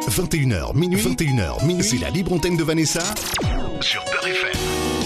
21h, minuit, c'est la libre antenne de Vanessa sur Beurre FM.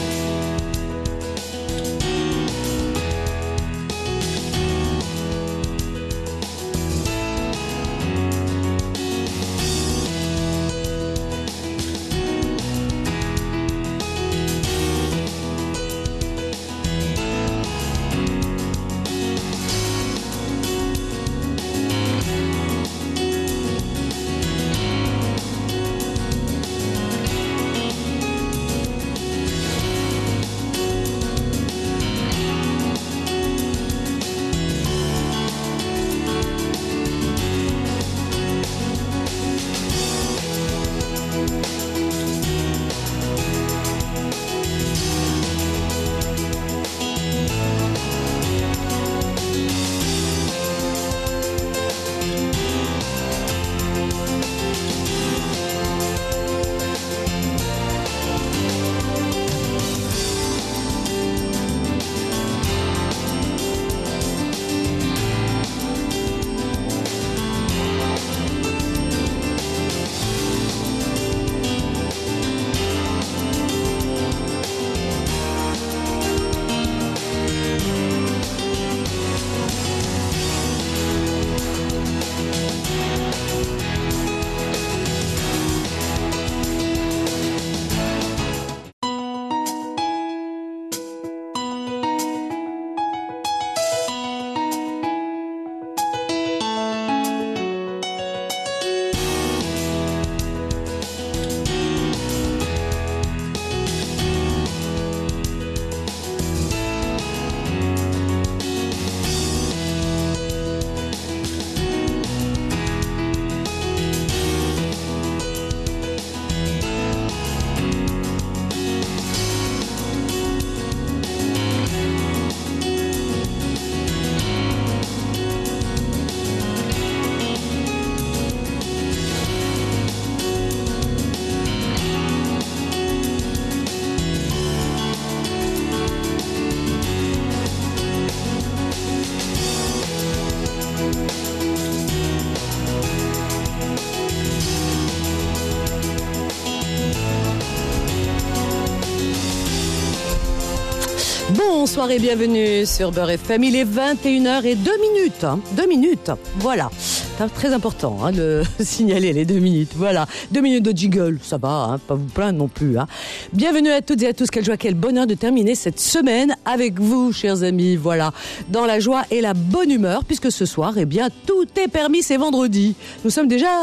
Bonsoir et bienvenue sur Beurre FM. Il est 21h02 minutes. 2 minutes, voilà. C'est très important de signaler les 2 minutes. Voilà, 2 minutes de jingle, ça va, pas vous plaindre non plus. Bienvenue à toutes et à tous, quelle joie, quel bonheur de terminer cette semaine avec vous, chers amis. Voilà, dans la joie et la bonne humeur, puisque ce soir, eh bien, tout est permis, c'est vendredi. Nous sommes déjà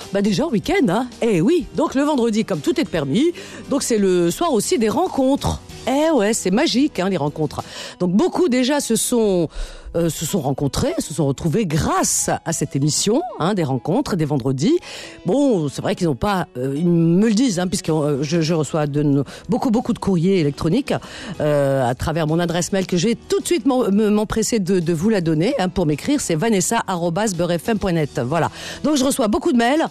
au week-end. Eh oui, donc le vendredi, comme tout est permis, donc c'est le soir aussi des rencontres. Eh ouais, c'est magique, les rencontres. Donc beaucoup déjà se sont rencontrés, se sont retrouvés grâce à cette émission, des rencontres, des vendredis. Bon, c'est vrai qu'ils n'ont pas, ils me le disent, puisque je reçois beaucoup de courriers électroniques à travers mon adresse mail que je vais tout de suite m'empresser de vous la donner pour m'écrire. C'est vanessa@beurrefm.net. Voilà. Donc je reçois beaucoup de mails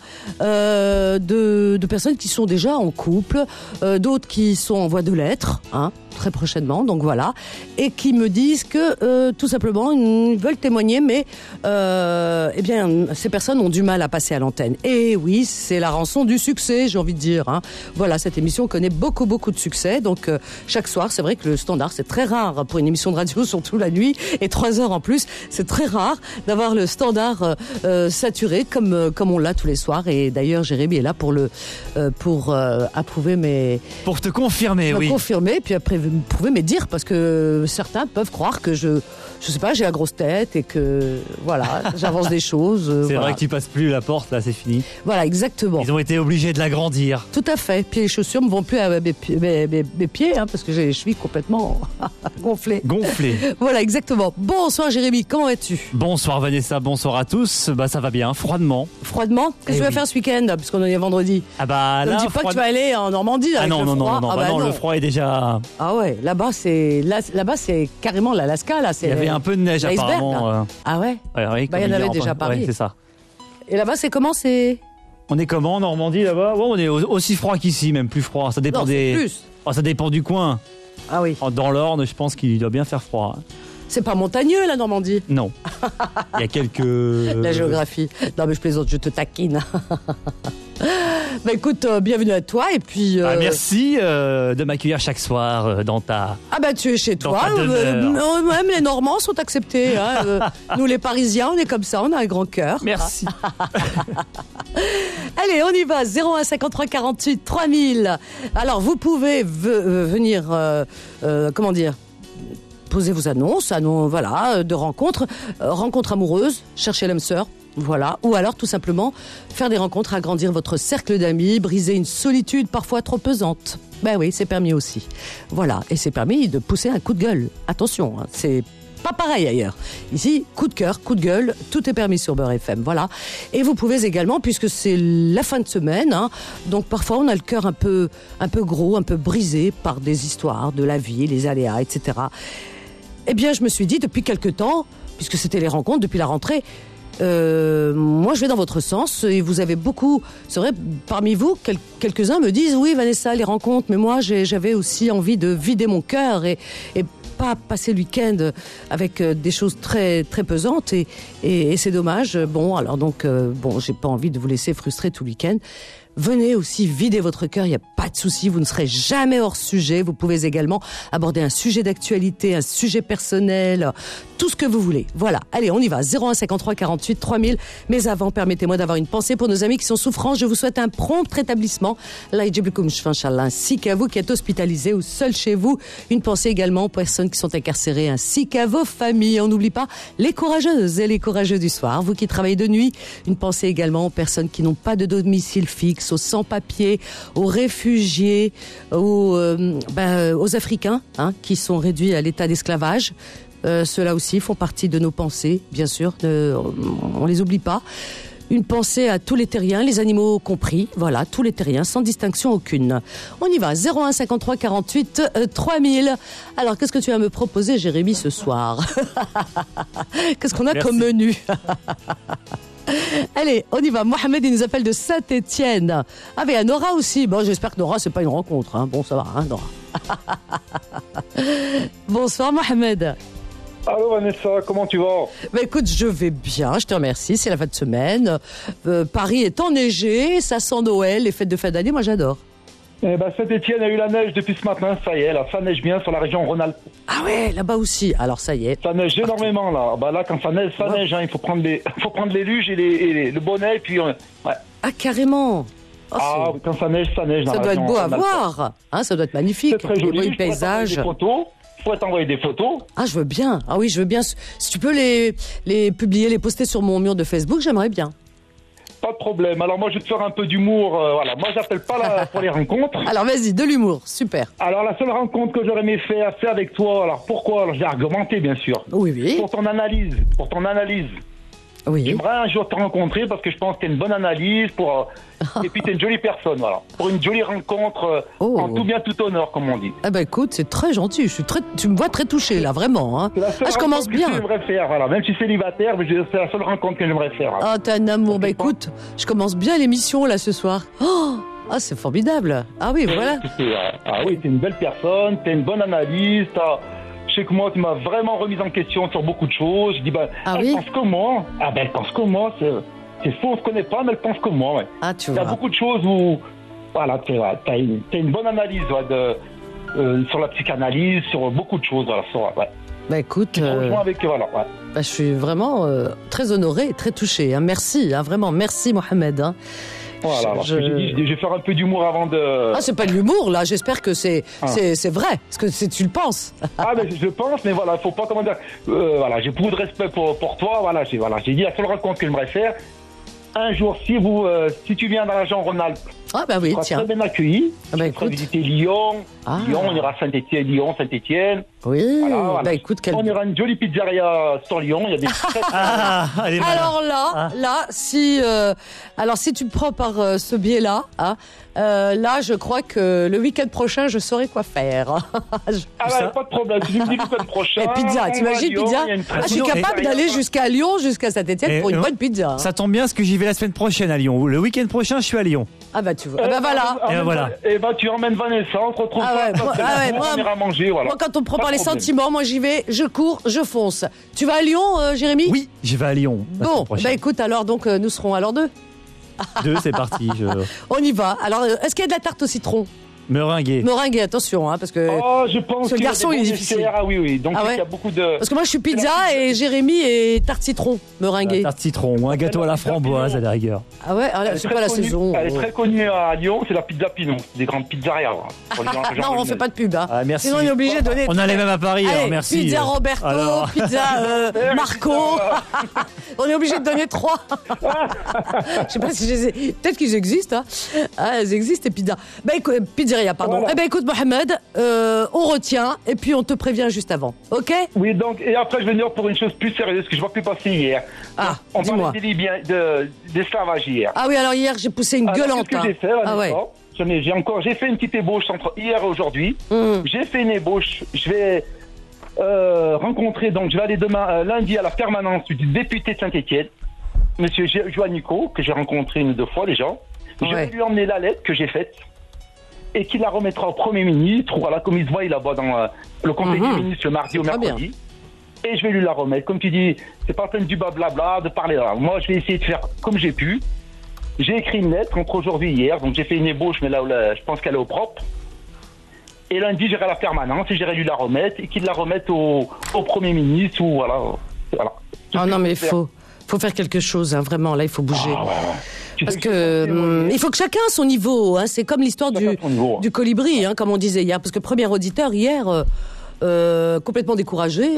de personnes qui sont déjà en couple, d'autres qui sont en voie de l'être, très prochainement, donc voilà, et qui me disent que tout simplement ils veulent témoigner, mais ces personnes ont du mal à passer à l'antenne. Et oui, c'est la rançon du succès, j'ai envie de dire. Voilà, cette émission connaît beaucoup de succès, donc chaque soir, c'est vrai que le standard, c'est très rare pour une émission de radio, surtout la nuit, et 3 heures en plus, c'est très rare d'avoir le standard saturé comme on l'a tous les soirs. Et d'ailleurs, Jérémy est là pour approuver mes... Pour te confirmer, oui. Confirmer, puis après vous pouvez me dire, parce que certains peuvent croire que je sais pas, j'ai la grosse tête et que voilà, j'avance des choses. C'est vrai que tu passes plus la porte, là, c'est fini. Voilà, exactement. Ils ont été obligés de l'agrandir. Tout à fait. Puis les chaussures me vont plus à mes pieds, parce que j'ai les chevilles complètement gonflées. Voilà, exactement. Bonsoir Jérémy, comment vas-tu ? Bonsoir Vanessa, bonsoir à tous. Ça va bien, froidement. Froidement ? Qu'est-ce que tu vas faire ce week-end, puisqu'on est vendredi ? Là, ne dis pas que tu vas aller en Normandie avec non, le froid. non, le froid est déjà... Ah ouais, là-bas c'est carrément l'Alaska, là. Il y avait un peu de neige apparemment. Ah ouais, il y en avait déjà à Paris. Ouais, c'est ça. Et là-bas c'est comment ? On est comment en Normandie là-bas ? On est aussi froid qu'ici, même plus froid. Ça dépend plus. Ça dépend du coin. Ah oui. Dans l'Orne, je pense qu'il doit bien faire froid. C'est pas montagneux, la Normandie? Non. Il y a quelques... La géographie. Non, mais je plaisante, je te taquine. Bah écoute, bienvenue à toi et puis... merci de m'accueillir chaque soir dans ta... Ah bah tu es chez dans toi, ta demeure. même les Normands sont acceptés. Hein. Nous les Parisiens, on est comme ça, on a un grand cœur. Merci. Allez, on y va, 01 53 48 3000. Alors vous pouvez venir, comment dire, poser vos annonces, voilà, de rencontres amoureuses, chercher l'âme sœur. Voilà, ou alors tout simplement faire des rencontres, agrandir votre cercle d'amis, briser une solitude parfois trop pesante. Ben oui, c'est permis aussi. Voilà, et c'est permis de pousser un coup de gueule. Attention, hein, c'est pas pareil ailleurs. Ici, coup de cœur, coup de gueule, tout est permis sur Beurre FM, voilà. Et vous pouvez également, puisque c'est la fin de semaine, hein, donc parfois on a le cœur un peu gros, un peu brisé par des histoires de la vie, les aléas, etc. Eh bien, je me suis dit, depuis quelque temps, puisque c'était les rencontres, depuis la rentrée, moi je vais dans votre sens et vous avez beaucoup, c'est vrai, parmi vous quelques-uns me disent oui Vanessa, les rencontres, mais moi j'avais aussi envie de vider mon cœur et pas passer le week-end avec des choses très très pesantes et c'est dommage. Bon alors donc j'ai pas envie de vous laisser frustrer tout le week-end. Venez aussi vider votre cœur, il n'y a pas de souci, vous ne serez jamais hors sujet. Vous pouvez également aborder un sujet d'actualité, un sujet personnel, tout ce que vous voulez. Voilà, allez, on y va, 01 53 48 3000. Mais avant, permettez-moi d'avoir une pensée pour nos amis qui sont souffrants. Je vous souhaite un prompt rétablissement. Ainsi qu'à vous qui êtes hospitalisés ou seuls chez vous. Une pensée également aux personnes qui sont incarcérées, ainsi qu'à vos familles. On n'oublie pas les courageuses et les courageux du soir, vous qui travaillez de nuit. Une pensée également aux personnes qui n'ont pas de domicile fixe, aux sans-papiers, aux réfugiés, aux Africains hein, qui sont réduits à l'état d'esclavage. Ceux-là aussi font partie de nos pensées, bien sûr, on les oublie pas. Une pensée à tous les terriens, les animaux compris, voilà, tous les terriens, sans distinction aucune. On y va, 01 53 48 3000. Alors, qu'est-ce que tu vas me proposer, Jérémy, ce soir? Qu'est-ce qu'on a comme menu? Allez, on y va. Mohamed, il nous appelle de Saint-Étienne. Ah, mais il y a Nora aussi. Bon, j'espère que Nora, c'est pas une rencontre. Hein. Bon, ça va, hein, Nora. Bonsoir, Mohamed. Allô Vanessa, comment tu vas? Bah écoute, je vais bien, je te remercie, c'est la fin de semaine. Paris est enneigé, ça sent Noël, les fêtes de fin d'année, moi j'adore. Eh ben, Saint-Étienne a eu la neige depuis ce matin, ça y est, là, ça neige bien sur la région Rhône-Alpes. Ah ouais, là-bas aussi, alors ça y est. Ça neige énormément là, bah là quand ça neige, hein. Il faut prendre les luges et le bonnet, et puis ouais. Ah carrément. Oh, quand ça neige dans ça la doit région être beau à Rhône-Alpes. voir, hein, ça doit être magnifique. C'est très joli, les paysages. Je pourrais t'envoyer des photos. Ah je veux bien, ah oui je veux bien. Si tu peux les publier, les poster sur mon mur de Facebook, j'aimerais bien. Pas de problème. Alors moi je vais te faire un peu d'humour. Voilà, moi j'appelle pas pour les rencontres. Alors vas-y, de l'humour, super. Alors la seule rencontre que j'aurais aimé faire, c'est avec toi. Alors pourquoi? Alors j'ai argumenté bien sûr. Oui. Pour ton analyse. Oui. J'aimerais un jour te rencontrer parce que je pense que t'es une bonne analyse et puis t'es une jolie personne, voilà. Pour une jolie rencontre en tout bien tout honneur, comme on dit. Ah bah écoute, c'est très gentil. Tu me vois très touché là, vraiment. Hein. Je commence bien. C'est la seule rencontre que j'aimerais faire, voilà. Même si célibataire, mais c'est la seule rencontre que j'aimerais faire. Voilà. Ah, t'es un amour. Bah écoute, je commence bien l'émission là ce soir. Ah, c'est formidable. Ah oui, voilà. Ah oui, t'es une belle personne, t'es une bonne analyse, Je sais que moi, tu m'as vraiment remise en question sur beaucoup de choses. Je dis, elle pense comme moi. Ah ben, elle pense comme moi. C'est faux, on se connaît pas, mais elle pense comme moi, ouais. Ah, tu vois. Il y a beaucoup de choses où, voilà, t'as une bonne analyse, sur la psychanalyse, sur beaucoup de choses, voilà, ouais. Bah écoute, je rejoins avec, voilà, ouais. Bah, je suis vraiment très honoré, très touché. Hein. Merci, hein, vraiment, merci Mohamed. Hein. Voilà, je vais faire un peu d'humour avant de... Ah, c'est pas de l'humour, là. J'espère que c'est vrai. Parce que tu le penses. Ah, ben, je pense, mais voilà, faut pas, comment dire... voilà, j'ai beaucoup de respect pour toi. Voilà, j'ai dit la seule rencontre que j'aimerais faire. Un jour, si tu viens dans la région Rhône-Alpes, ah bah oui, tu seras très bien accueilli. Ah bah, tu visiter Lyon. Lyon, on ira à Saint-Étienne, Lyon, Saint-Étienne. Oui, voilà. Bah écoute, on ira à une jolie pizzeria sur Lyon. Il y a des alors là, si tu me prends par ce biais-là, hein, là, je crois que le week-end prochain, je saurai quoi faire. Pas de problème. Tu me dis le week-end prochain. Et pizza, t'imagines pizza? Je suis capable d'aller jusqu'à Lyon, jusqu'à Saint-Étienne pour une bonne pizza. Ça tombe bien parce que j'y vais la semaine prochaine à Lyon. Le week-end prochain, je suis à Lyon. Ah bah tu vois. Voilà. Et voilà. Et bah tu emmènes Vanessa, on se retrouve on ira manger, voilà. Moi quand on me prend avoir les sentiments, moi j'y vais, je cours, je fonce. Tu vas à Lyon, Jérémy ? Oui, je vais à Lyon. Bon, écoute, alors donc nous serons alors 2. 2, c'est parti. On y va. Alors, est-ce qu'il y a de la tarte au citron ? Meringuer, attention, parce que je pense ce garçon il est difficile. Ah oui. Donc il y a beaucoup de. Parce que moi je suis pizza et Jérémy est tarte citron, meringuée. Tarte citron ou un gâteau à la framboise à la rigueur. Ah ouais, c'est pas la saison. Elle est très connue à Lyon, c'est la pizza Pinon, des grandes pizzerias. Non, on fait pas de pub. Ah, merci. Sinon on est obligé de donner. On a les mêmes à Paris, alors merci. Pizza Roberto, pizza Marco. On est obligé de donner 3. Je sais pas si peut-être qu'ils existent. Elles existent les pizzas. Pizzeria, pardon. Voilà. Écoute Mohamed, on retient et puis on te prévient juste avant, ok ? Oui, donc, et après je vais venir pour une chose plus sérieuse que je ne vois plus passer hier. On dis-moi. parlait des Libyens, d'esclavage hier. Ah oui, alors hier j'ai poussé une gueulante. Qu'est-ce que j'ai fait j'ai fait une petite ébauche entre hier et aujourd'hui. J'ai fait une ébauche. Je vais rencontrer, donc je vais aller demain, lundi à la permanence du député de Saint-Étienne, monsieur Joannico, que j'ai rencontré 1 ou 2 fois déjà. Je vais lui emmener la lettre que j'ai faite et qu'il la remettra au Premier ministre ou à la commission là-bas dans le Conseil des ministres le mardi ou mercredi. Et je vais lui la remettre. Comme tu dis, c'est pas peine du blabla, de parler là. Moi, je vais essayer de faire comme j'ai pu. J'ai écrit une lettre entre aujourd'hui et hier, donc j'ai fait une ébauche, mais là, je pense qu'elle est au propre. Et lundi, j'irai à la permanence et j'irai lui la remettre et qu'il la remette au Premier ministre ou voilà. Ah non, mais il faut faire quelque chose, vraiment. Là, il faut bouger. Parce que il faut que chacun a son niveau. C'est comme l'histoire du colibri, comme on disait hier. Parce que premier auditeur hier, complètement découragé,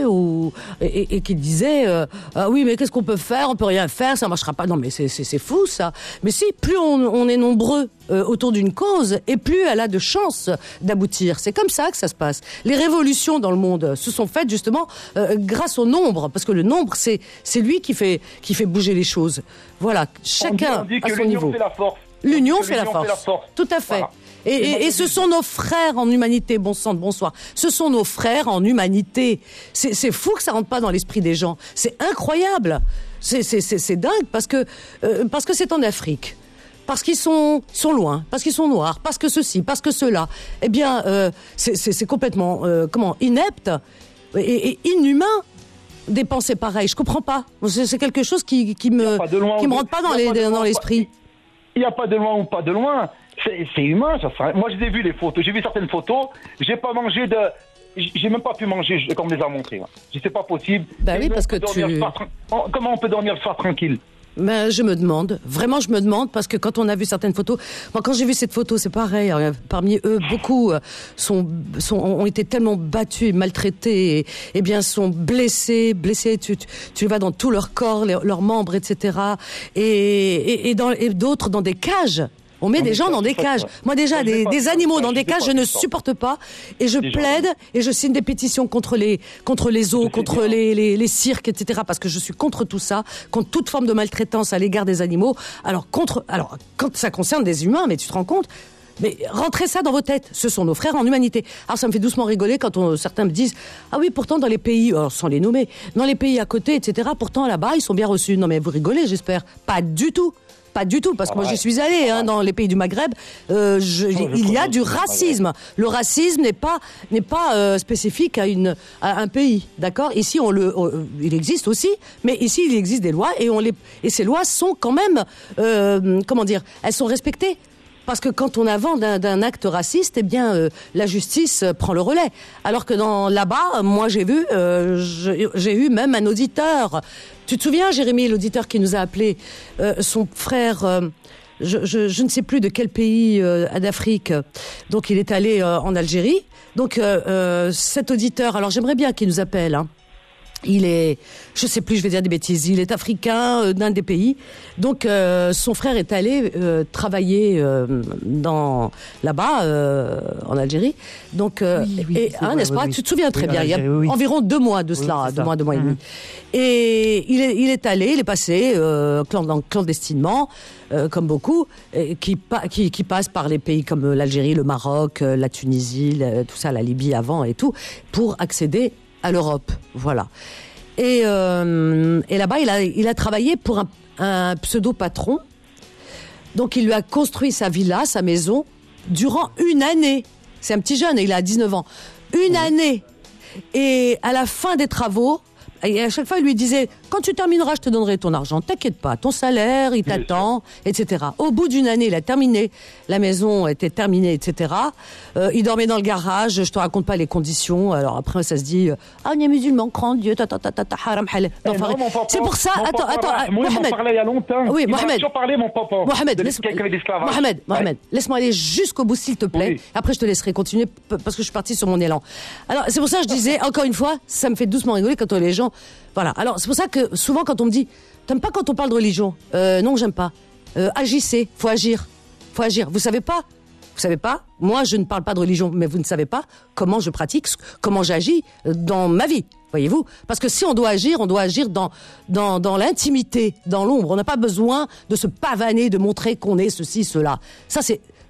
et qui disait oui, mais qu'est-ce qu'on peut faire ? On peut rien faire, ça marchera pas. Non, mais c'est fou ça. Mais si, plus on est nombreux autour d'une cause, et plus elle a de chances d'aboutir. C'est comme ça que ça se passe. Les révolutions dans le monde se sont faites justement grâce au nombre, parce que le nombre c'est lui qui fait bouger les choses. Voilà, chacun on dit à son niveau. Fait la force. L'union fait la force. Tout à fait. Voilà. Et ce sont nos frères en humanité, bon sang de bonsoir. Ce sont nos frères en humanité. C'est fou que ça rentre pas dans l'esprit des gens. C'est incroyable. C'est dingue parce que c'est en Afrique. Parce qu'ils sont loin, parce qu'ils sont noirs, parce que ceci, parce que cela. Eh bien, c'est complètement inepte et inhumain des pensées pareilles. Je comprends pas. C'est quelque chose qui me rentre pas dans l'esprit. Il n'y a pas de loin ou pas de loin. C'est humain, ça. Moi, j'ai vu les photos. J'ai vu certaines photos. J'ai pas mangé j'ai même pas pu manger comme on les a montrés. C'est pas possible. Oui, parce que comment on peut dormir le soir tranquille ? Mais je me demande, parce que quand on a vu certaines photos, moi quand j'ai vu cette photo, c'est pareil. Parmi eux, beaucoup ont été tellement battus et maltraités, et bien sont blessés. Tu les vois dans tout leur corps, leurs membres, etc. Et d'autres dans des cages. On met des gens dans des cages. Moi déjà, des animaux dans des cages, je ne supporte pas. Et je plaide et je signe des pétitions contre les zoos, contre les cirques, etc. Parce que je suis contre tout ça, contre toute forme de maltraitance à l'égard des animaux. Alors quand ça concerne des humains, mais tu te rends compte ? Mais rentrez ça dans vos têtes. Ce sont nos frères en humanité. Alors ça me fait doucement rigoler quand certains me disent « Ah oui, pourtant dans les pays, sans les nommer, dans les pays à côté, etc., pourtant là-bas, ils sont bien reçus. » Non mais vous rigolez, j'espère. Pas du tout. Pas du tout, parce que moi j'y suis allée dans les pays du Maghreb. Il y a du racisme. Le racisme n'est pas spécifique à un pays, d'accord ? Ici il existe aussi, mais ici il existe des lois et ces lois sont quand même elles sont respectées. Parce que quand on avance d'un acte raciste, eh bien, la justice prend le relais. Alors que là-bas, moi j'ai eu même un auditeur. Tu te souviens, Jérémy, l'auditeur qui nous a appelé, son frère, je ne sais plus de quel pays d'Afrique. Donc il est allé en Algérie. Donc cet auditeur, alors j'aimerais bien qu'il nous appelle. Il est, je sais plus, je vais dire des bêtises, il est africain d'un des pays. Donc son frère est allé travailler là-bas en Algérie. Donc n'est-ce pas ? Tu te souviens très bien, il y a environ 2 mois de cela, 2 mois et demi. Et il est allé, il est passé clandestinement, comme beaucoup, qui passent par les pays comme l'Algérie, le Maroc, la Tunisie, tout ça, la Libye avant et tout, pour accéder à l'Europe, voilà. Et là-bas, il a travaillé pour un pseudo-patron. Donc, il lui a construit sa villa, sa maison, durant 1 année. C'est un petit jeune, il a 19 ans. Une année. Et à la fin des travaux, et à chaque fois, il lui disait, quand tu termineras, je te donnerai ton argent. T'inquiète pas, ton salaire, il t'attend, etc. Au bout d'une année, il a terminé. La maison était terminée, etc. Il dormait dans le garage. Je te raconte pas les conditions. Alors après, ça se dit, on est musulman, cran Dieu, haram, halal. C'est pour ça. Attends, Mohamed. Il parlait il y a longtemps. Oui, il Mohamed. m'a toujours parlé, mon papa. Mohamed, laisse-moi aller jusqu'au bout, s'il te plaît. Oui. Après, je te laisserai continuer parce que je suis partie sur mon élan. Alors, c'est pour ça que je disais, encore une fois, ça me fait doucement rigoler quand les gens. Voilà. Alors, c'est pour ça que souvent, quand on me dit, t'aimes pas quand on parle de religion? Non, j'aime pas. Agissez. Faut agir. Vous savez pas? Moi, je ne parle pas de religion, mais vous ne savez pas comment je pratique, comment j'agis dans ma vie. Voyez-vous? Parce que si on doit agir dans l'intimité, dans l'ombre. On n'a pas besoin de se pavaner, de montrer qu'on est ceci, cela. Ça,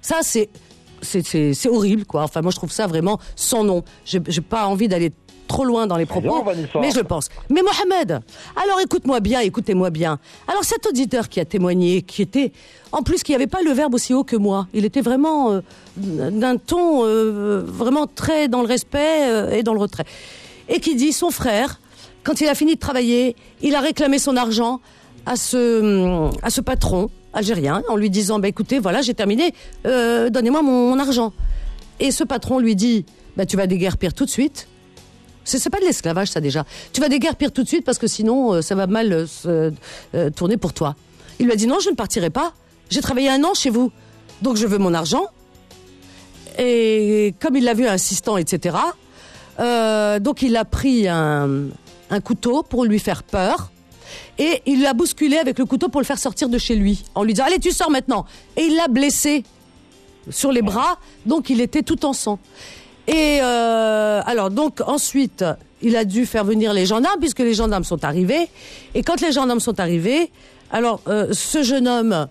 c'est horrible, quoi. Enfin, moi, je trouve ça vraiment sans nom. J'ai pas envie d'aller trop loin dans les propos, mais je le pense. Mais Mohamed, alors écoutez-moi bien. Alors cet auditeur qui a témoigné, qui n'avait pas le verbe aussi haut que moi, il était vraiment d'un ton vraiment très dans le respect et dans le retrait. Et qui dit, son frère, quand il a fini de travailler, il a réclamé son argent à ce patron algérien, en lui disant, écoutez, voilà, j'ai terminé, donnez-moi mon argent. Et ce patron lui dit, tu vas déguerpir tout de suite. C'est pas de l'esclavage, ça, déjà. Tu vas déguerpir tout de suite parce que sinon, ça va mal tourner pour toi. Il lui a dit, non, je ne partirai pas. J'ai travaillé 1 an chez vous. Donc, je veux mon argent. Et comme il l'a vu insistant, etc., donc il a pris un couteau pour lui faire peur. Et il l'a bousculé avec le couteau pour le faire sortir de chez lui. En lui disant, allez, tu sors maintenant. Et il l'a blessé sur les bras. Donc, il était tout en sang. Et alors donc ensuite il a dû faire venir les gendarmes puisque les gendarmes sont arrivés, et quand les gendarmes sont arrivés, alors ce jeune homme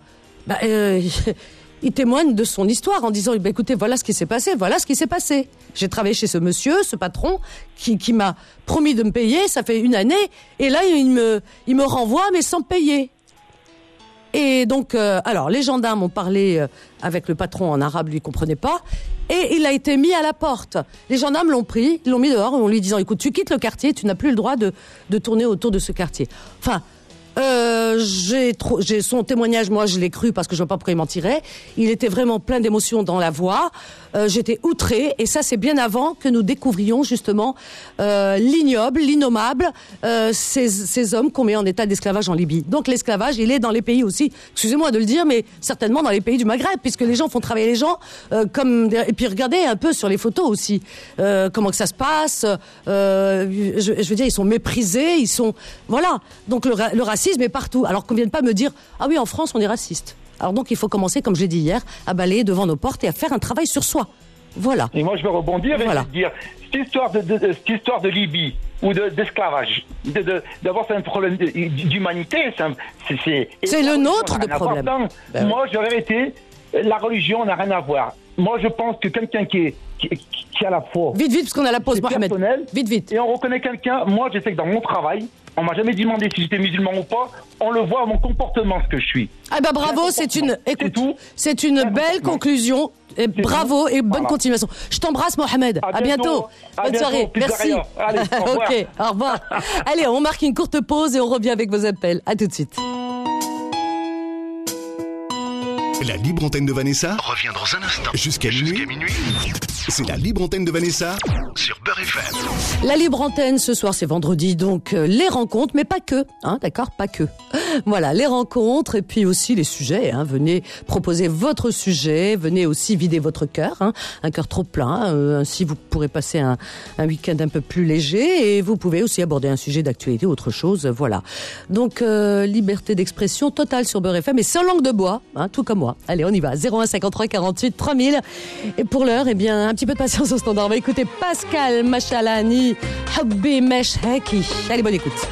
il témoigne de son histoire en disant écoutez, voilà ce qui s'est passé. J'ai travaillé chez ce monsieur, ce patron qui m'a promis de me payer, ça fait 1 année, et là il me renvoie mais sans payer. Et donc, alors, les gendarmes ont parlé avec le patron en arabe, lui, il comprenait pas, et il a été mis à la porte. Les gendarmes l'ont pris, ils l'ont mis dehors, en lui disant, écoute, tu quittes le quartier, tu n'as plus le droit de tourner autour de ce quartier. Enfin, j'ai son témoignage, moi je l'ai cru parce que je vois pas pourquoi il mentirait. Il était vraiment plein d'émotions dans la voix. J'étais outrée, et ça c'est bien avant que nous découvrions justement l'ignoble, l'innommable, ces hommes qu'on met en état d'esclavage en Libye. Donc l'esclavage, il est dans les pays aussi, excusez-moi de le dire, mais certainement dans les pays du Maghreb, puisque les gens font travailler les gens et puis regardez un peu sur les photos aussi comment que ça se passe. Je veux dire, ils sont méprisés, voilà. Donc le racisme est partout. Alors qu'on vienne pas me dire ah oui, en France on est raciste. Alors donc il faut commencer, comme je l'ai dit hier, à balayer devant nos portes et à faire un travail sur soi. Voilà. Et moi je vais rebondir et je vais dire cette histoire de Libye ou d'esclavage, d'avoir un problème d'humanité, c'est le nôtre de problème. Moi j'aurais été, la religion n'a rien à voir. Moi je pense que quelqu'un qui a la foi. Vite parce qu'on a la pause, Mohamed. Vite. Et on reconnaît quelqu'un. Moi je sais que dans mon travail, on m'a jamais demandé si j'étais musulman ou pas. On le voit à mon comportement, ce que je suis. Ah bah bravo, c'est une belle conclusion. Et bravo et bonne continuation. Je t'embrasse, Mohamed. À bientôt. Bonne soirée. Merci. Allez, au revoir. Ok, au revoir. Allez, on marque une courte pause et on revient avec vos appels. À tout de suite. La libre antenne de Vanessa revient dans un instant. Jusqu'à minuit. C'est la libre antenne de Vanessa sur Beurre FM. La libre antenne ce soir, c'est vendredi, donc les rencontres, mais pas que, d'accord, pas que. Voilà, les rencontres et puis aussi les sujets. Venez proposer votre sujet, venez aussi vider votre cœur, un cœur trop plein. Ainsi, vous pourrez passer un week-end un peu plus léger, et vous pouvez aussi aborder un sujet d'actualité, autre chose. Voilà. Donc liberté d'expression totale sur Beurre FM, et sans langue de bois, tout comme moi. Allez, on y va. 01 53 48 3000. Et pour l'heure, un petit peu de patience au standard. On va écouter Pascal Machalani, Hubbi Mesh Haki. Allez, bonne écoute.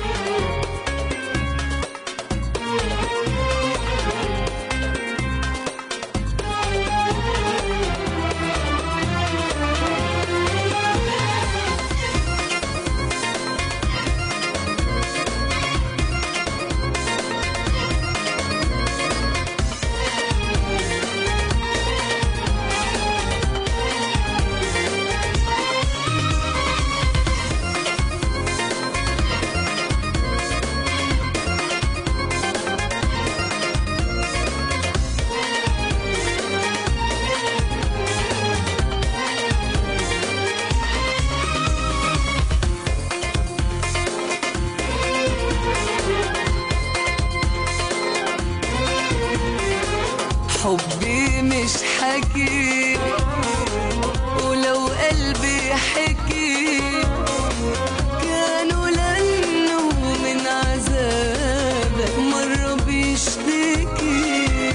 حبي مش حكي ولو قلبي حكي كانوا لأنه من عذابك مرة بيشتكي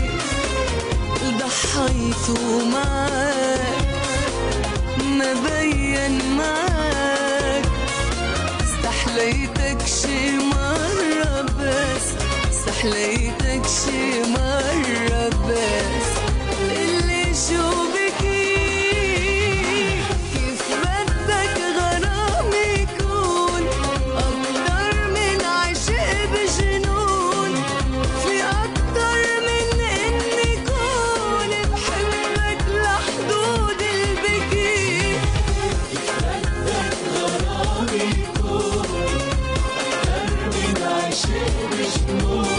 ضحيت معاك ما بين معاك استحليتك شي مرة بس استحليتك شي مرة بس اللي شو بكي كيف بدك غرامي يكون أكتر من عشق بجنون في أكتر من إني كون بحبك لحدود البكي كيف بدك غرامي يكون أكتر من عشق بجنون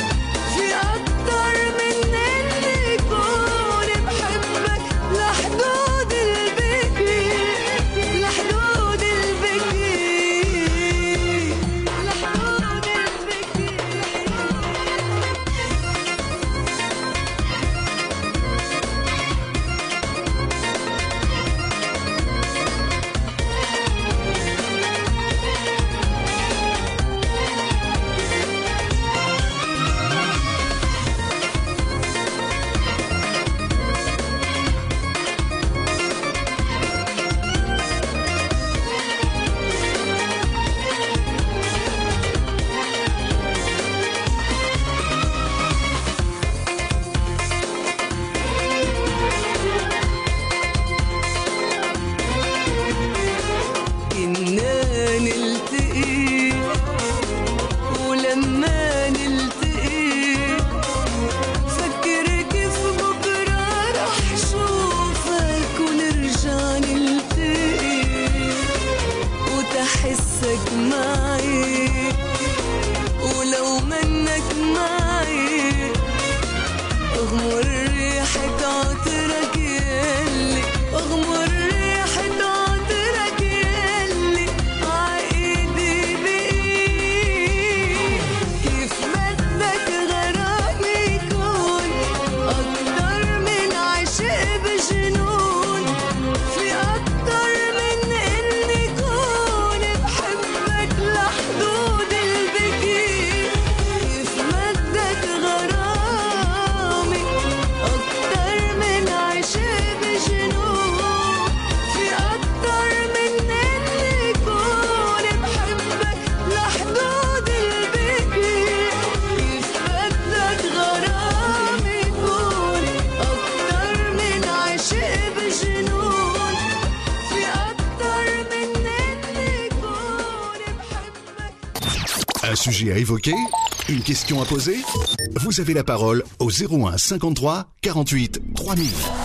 Un sujet à évoquer? Une question à poser? Vous avez la parole au 01 53 48 3000.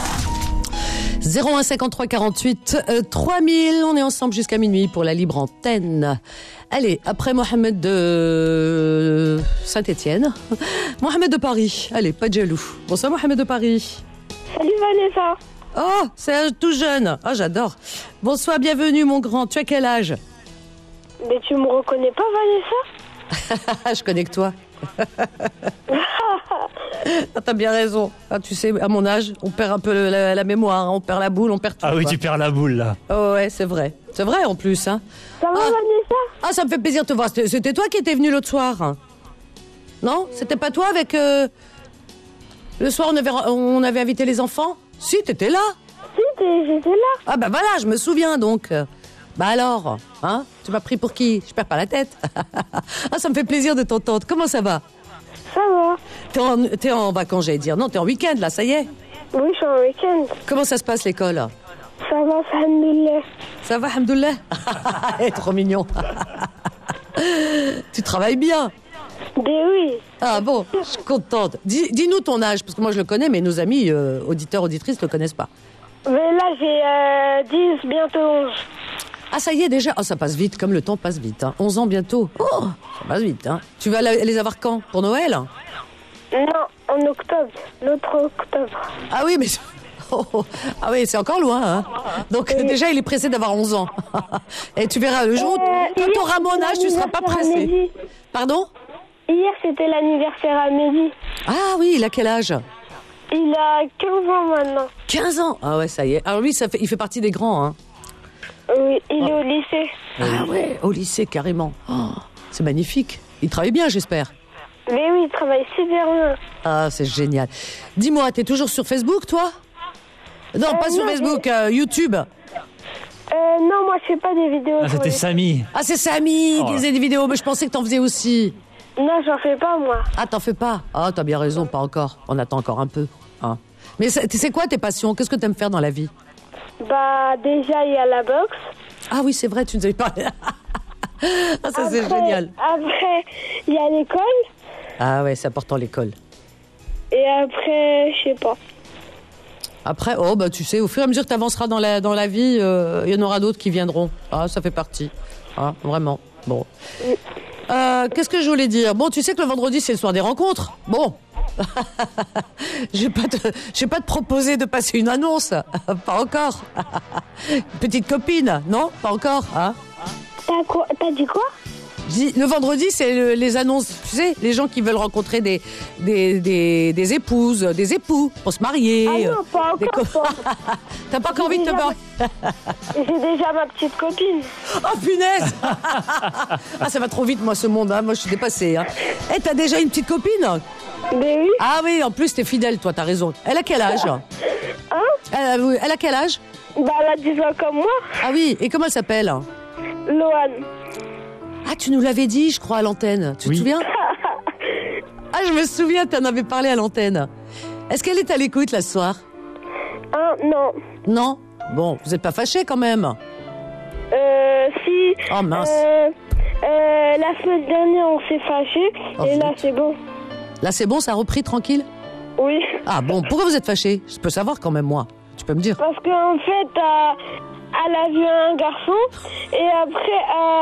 01 53 48 3000. On est ensemble jusqu'à minuit pour la libre antenne. Allez, après Mohamed de Saint-Étienne, Mohamed de Paris. Allez, pas de jaloux. Bonsoir Mohamed de Paris. Salut Vanessa. Oh, c'est un tout jeune. Oh, j'adore. Bonsoir, bienvenue mon grand. Tu as quel âge? Mais tu me reconnais pas Vanessa? Je connais que toi. Ah, t'as bien raison. Ah, tu sais, à mon âge, on perd un peu la mémoire, on perd la boule, on perd tout. Ah oui, quoi. tu perds la boule là. Oh ouais, c'est vrai. C'est vrai en plus. Hein. Ça va Vanessa? Ah, ça me fait plaisir de te voir. C'était toi qui étais venu l'autre soir. Non? C'était pas toi avec... Le soir, on avait invité les enfants? Si, t'étais là. Si, j'étais là. Ah bah voilà, je me souviens donc. Bah alors, hein? Tu m'as pris pour qui? Je perds pas la tête. Ah, ça me fait plaisir de t'entendre. Comment ça va? Ça va. T'es en vacances, j'allais dire. Non, t'es en week-end, là, ça y est. Oui, je suis en week-end. Comment ça se passe, l'école? Ça va, alhamdoulilah. Ça va, alhamdoulilah. Trop mignon. Tu travailles bien. Mais oui. Ah bon, je suis contente. Dis-nous ton âge, parce que moi je le connais, mais nos amis auditeurs, auditrices ne le connaissent pas. Mais là, j'ai 10, bientôt 11. Ah, ça y est déjà. Oh, ça passe vite, comme le temps passe vite. Hein. 11 ans bientôt. Oh, ça passe vite. Hein. Tu vas les avoir quand? Pour Noël? Non, en octobre. L'autre octobre. Ah oui, mais... Oh. Ah oui, c'est encore loin. Hein. Donc déjà, il est pressé d'avoir 11 ans. Et tu verras, le jour où tu auras mon âge, tu ne seras pas pressé. Pardon? Hier, c'était l'anniversaire à Mehdi. Ah oui, il a quel âge? Il a 15 ans maintenant. 15 ans? Ah ouais, ça y est. Alors lui, il fait partie des grands, hein. Oui, il est au lycée. Ah ouais, au lycée, carrément. Oh, c'est magnifique. Il travaille bien, j'espère. Mais oui, il travaille super bien. Ah, c'est génial. Dis-moi, t'es toujours sur Facebook, toi? Non, pas sur Facebook, YouTube. Non, moi, je fais pas des vidéos. Ah, c'était Samy. Ah, c'est Samy qui faisait des vidéos, mais je pensais que t'en faisais aussi. Non, j'en fais pas, moi. Ah, t'en fais pas? Ah, t'as bien raison, pas encore. On attend encore un peu. Hein. Mais c'est quoi tes passions? Qu'est-ce que t'aimes faire dans la vie? Bah, déjà, il y a la boxe. Ah oui, c'est vrai, tu nous avais parlé. Ah, ça, c'est génial. Après, il y a l'école. Ah ouais, c'est important, l'école. Et après, je sais pas. Après, oh, bah, tu sais, au fur et à mesure que t'avanceras dans la vie, il y en aura d'autres qui viendront. Ah, ça fait partie. Ah, vraiment. Bon. Qu'est-ce que je voulais dire? Bon, tu sais que le vendredi, c'est le soir des rencontres. Bon. Je vais pas te proposer de passer une annonce. Pas encore. Petite copine, non? Pas encore, hein? T'as dit quoi? Le vendredi, c'est les annonces, tu sais, les gens qui veulent rencontrer des épouses, des époux pour se marier. Ah non, pas encore. T'as pas encore envie de te marier? J'ai déjà ma petite copine. Oh punaise! Ah, ça va trop vite, moi, ce monde. Hein. Moi, je suis dépassée. Hein. Eh, t'as déjà une petite copine? Mais oui. Ah oui, en plus, t'es fidèle, toi, t'as raison. Elle a quel âge? Hein? Elle a quel âge? Bah, elle a 10 ans comme moi. Ah oui, et comment elle s'appelle? Loane. Ah, tu nous l'avais dit, je crois, à l'antenne. Tu te souviens? Ah, je me souviens, t'en avais parlé à l'antenne. Est-ce qu'elle est à l'écoute, là, ce soir? Non. Non? Bon, vous êtes pas fâchés, quand même? Si. Oh, mince. La semaine dernière, on s'est fâchés. Oh, et là, c'est bon. Là, c'est bon, ça a repris, tranquille? Oui. Ah bon, pourquoi vous êtes fâchés? Je peux savoir, quand même, moi. Tu peux me dire? Parce qu'en fait, elle a vu un garçon et après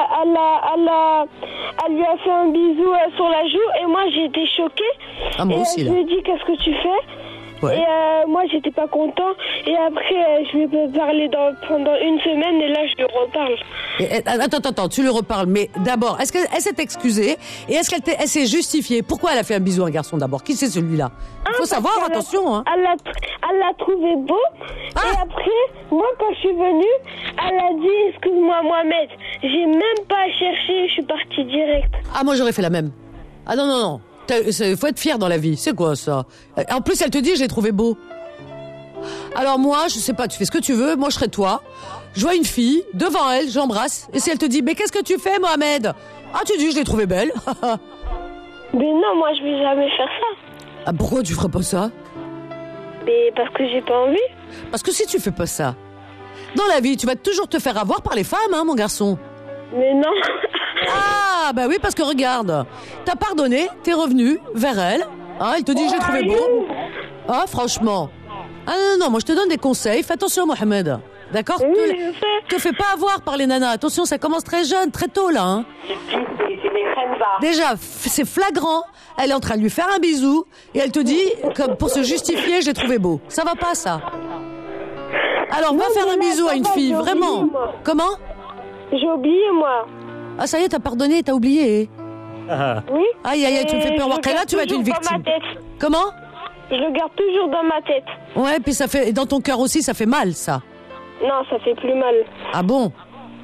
elle lui a fait un bisou sur la joue et moi j'ai été choquée. Ah, moi et aussi, je là. lui ai dit qu'est-ce que tu fais? Ouais. Et moi j'étais pas content et après je lui ai parlé pendant une semaine et là je lui reparle. Attends, tu lui reparles, mais d'abord, est-ce qu'elle s'est excusée et est-ce qu'elle s'est justifiée? Pourquoi elle a fait un bisou à un garçon d'abord? Qui c'est celui-là? Il faut savoir, attention. Hein. Elle l'a trouvé beau et après, moi quand je suis venue, elle a dit excuse-moi Mohamed, j'ai même pas cherché, je suis partie direct. Ah, moi j'aurais fait la même. Ah non. Faut être fier dans la vie, c'est quoi ça? En plus, elle te dit je l'ai trouvé beau. Alors moi, je sais pas, tu fais ce que tu veux, moi je serais toi. Je vois une fille, devant elle, j'embrasse, et si elle te dit mais qu'est-ce que tu fais Mohamed? Ah, tu dis je l'ai trouvée belle. Mais non, moi je vais jamais faire ça. Ah, pourquoi tu ferais pas ça? Mais parce que j'ai pas envie. Parce que si tu fais pas ça, dans la vie, tu vas toujours te faire avoir par les femmes, hein, mon garçon. Mais non. Ah, bah oui, parce que regarde, t'as pardonné, t'es revenu vers elle, hein, elle te dit j'ai trouvé beau. Ah, franchement. Ah non, moi je te donne des conseils, fais attention Mohamed. D'accord? Oui, Te fais pas avoir par les nanas. Attention, ça commence très jeune, très tôt là. Hein. Déjà, c'est flagrant. Elle est en train de lui faire un bisou et elle te dit, comme pour se justifier, je l'ai trouvé beau. Ça va pas, ça. Alors, va faire un bisou à une fille, vraiment. Comment? J'ai oublié, moi. Ah, ça y est, t'as pardonné, t'as oublié. Oui. Aïe, tu me fais peur. Là, tu vas être une victime. Comment? Je le garde toujours dans ma tête. Ouais, puis ça fait, dans ton cœur aussi, ça fait mal, ça. Non, ça fait plus mal. Ah bon?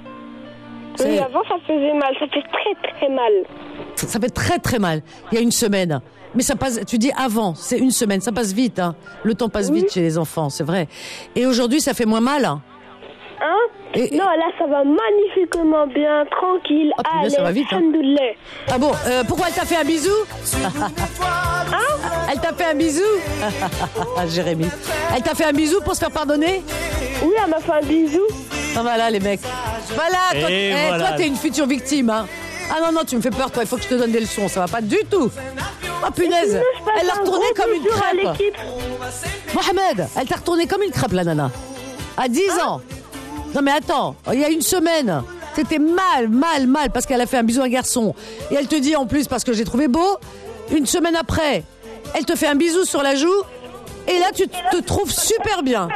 Oui, avant, ça faisait mal. Ça fait très, très mal. Ça fait très, très mal. Il y a une semaine. Mais ça passe, tu dis avant, c'est une semaine. Ça passe vite, hein. Le temps passe vite chez les enfants, c'est vrai. Et aujourd'hui, ça fait moins mal, hein? Non, là, ça va magnifiquement bien, tranquille. Oh, punaise, ça va vite, hein. Ah bon, pourquoi elle t'a fait un bisou? Elle t'a fait un bisou? Jérémy. Elle t'a fait un bisou pour se faire pardonner? Oui, elle m'a fait un bisou. Ah, voilà, les mecs. Voilà, toi, voilà. Toi, t'es une future victime, hein. Ah non, tu me fais peur, toi, il faut que je te donne des leçons, ça va pas du tout. Oh punaise, elle l'a retournée comme une crêpe. Mohamed, elle t'a retournée comme une crêpe, la nana. À 10 ans. Non mais attends, il y a une semaine, c'était mal, parce qu'elle a fait un bisou à un garçon. Et elle te dit en plus, parce que j'ai trouvé beau, une semaine après, elle te fait un bisou sur la joue, et là tu te trouves super bien.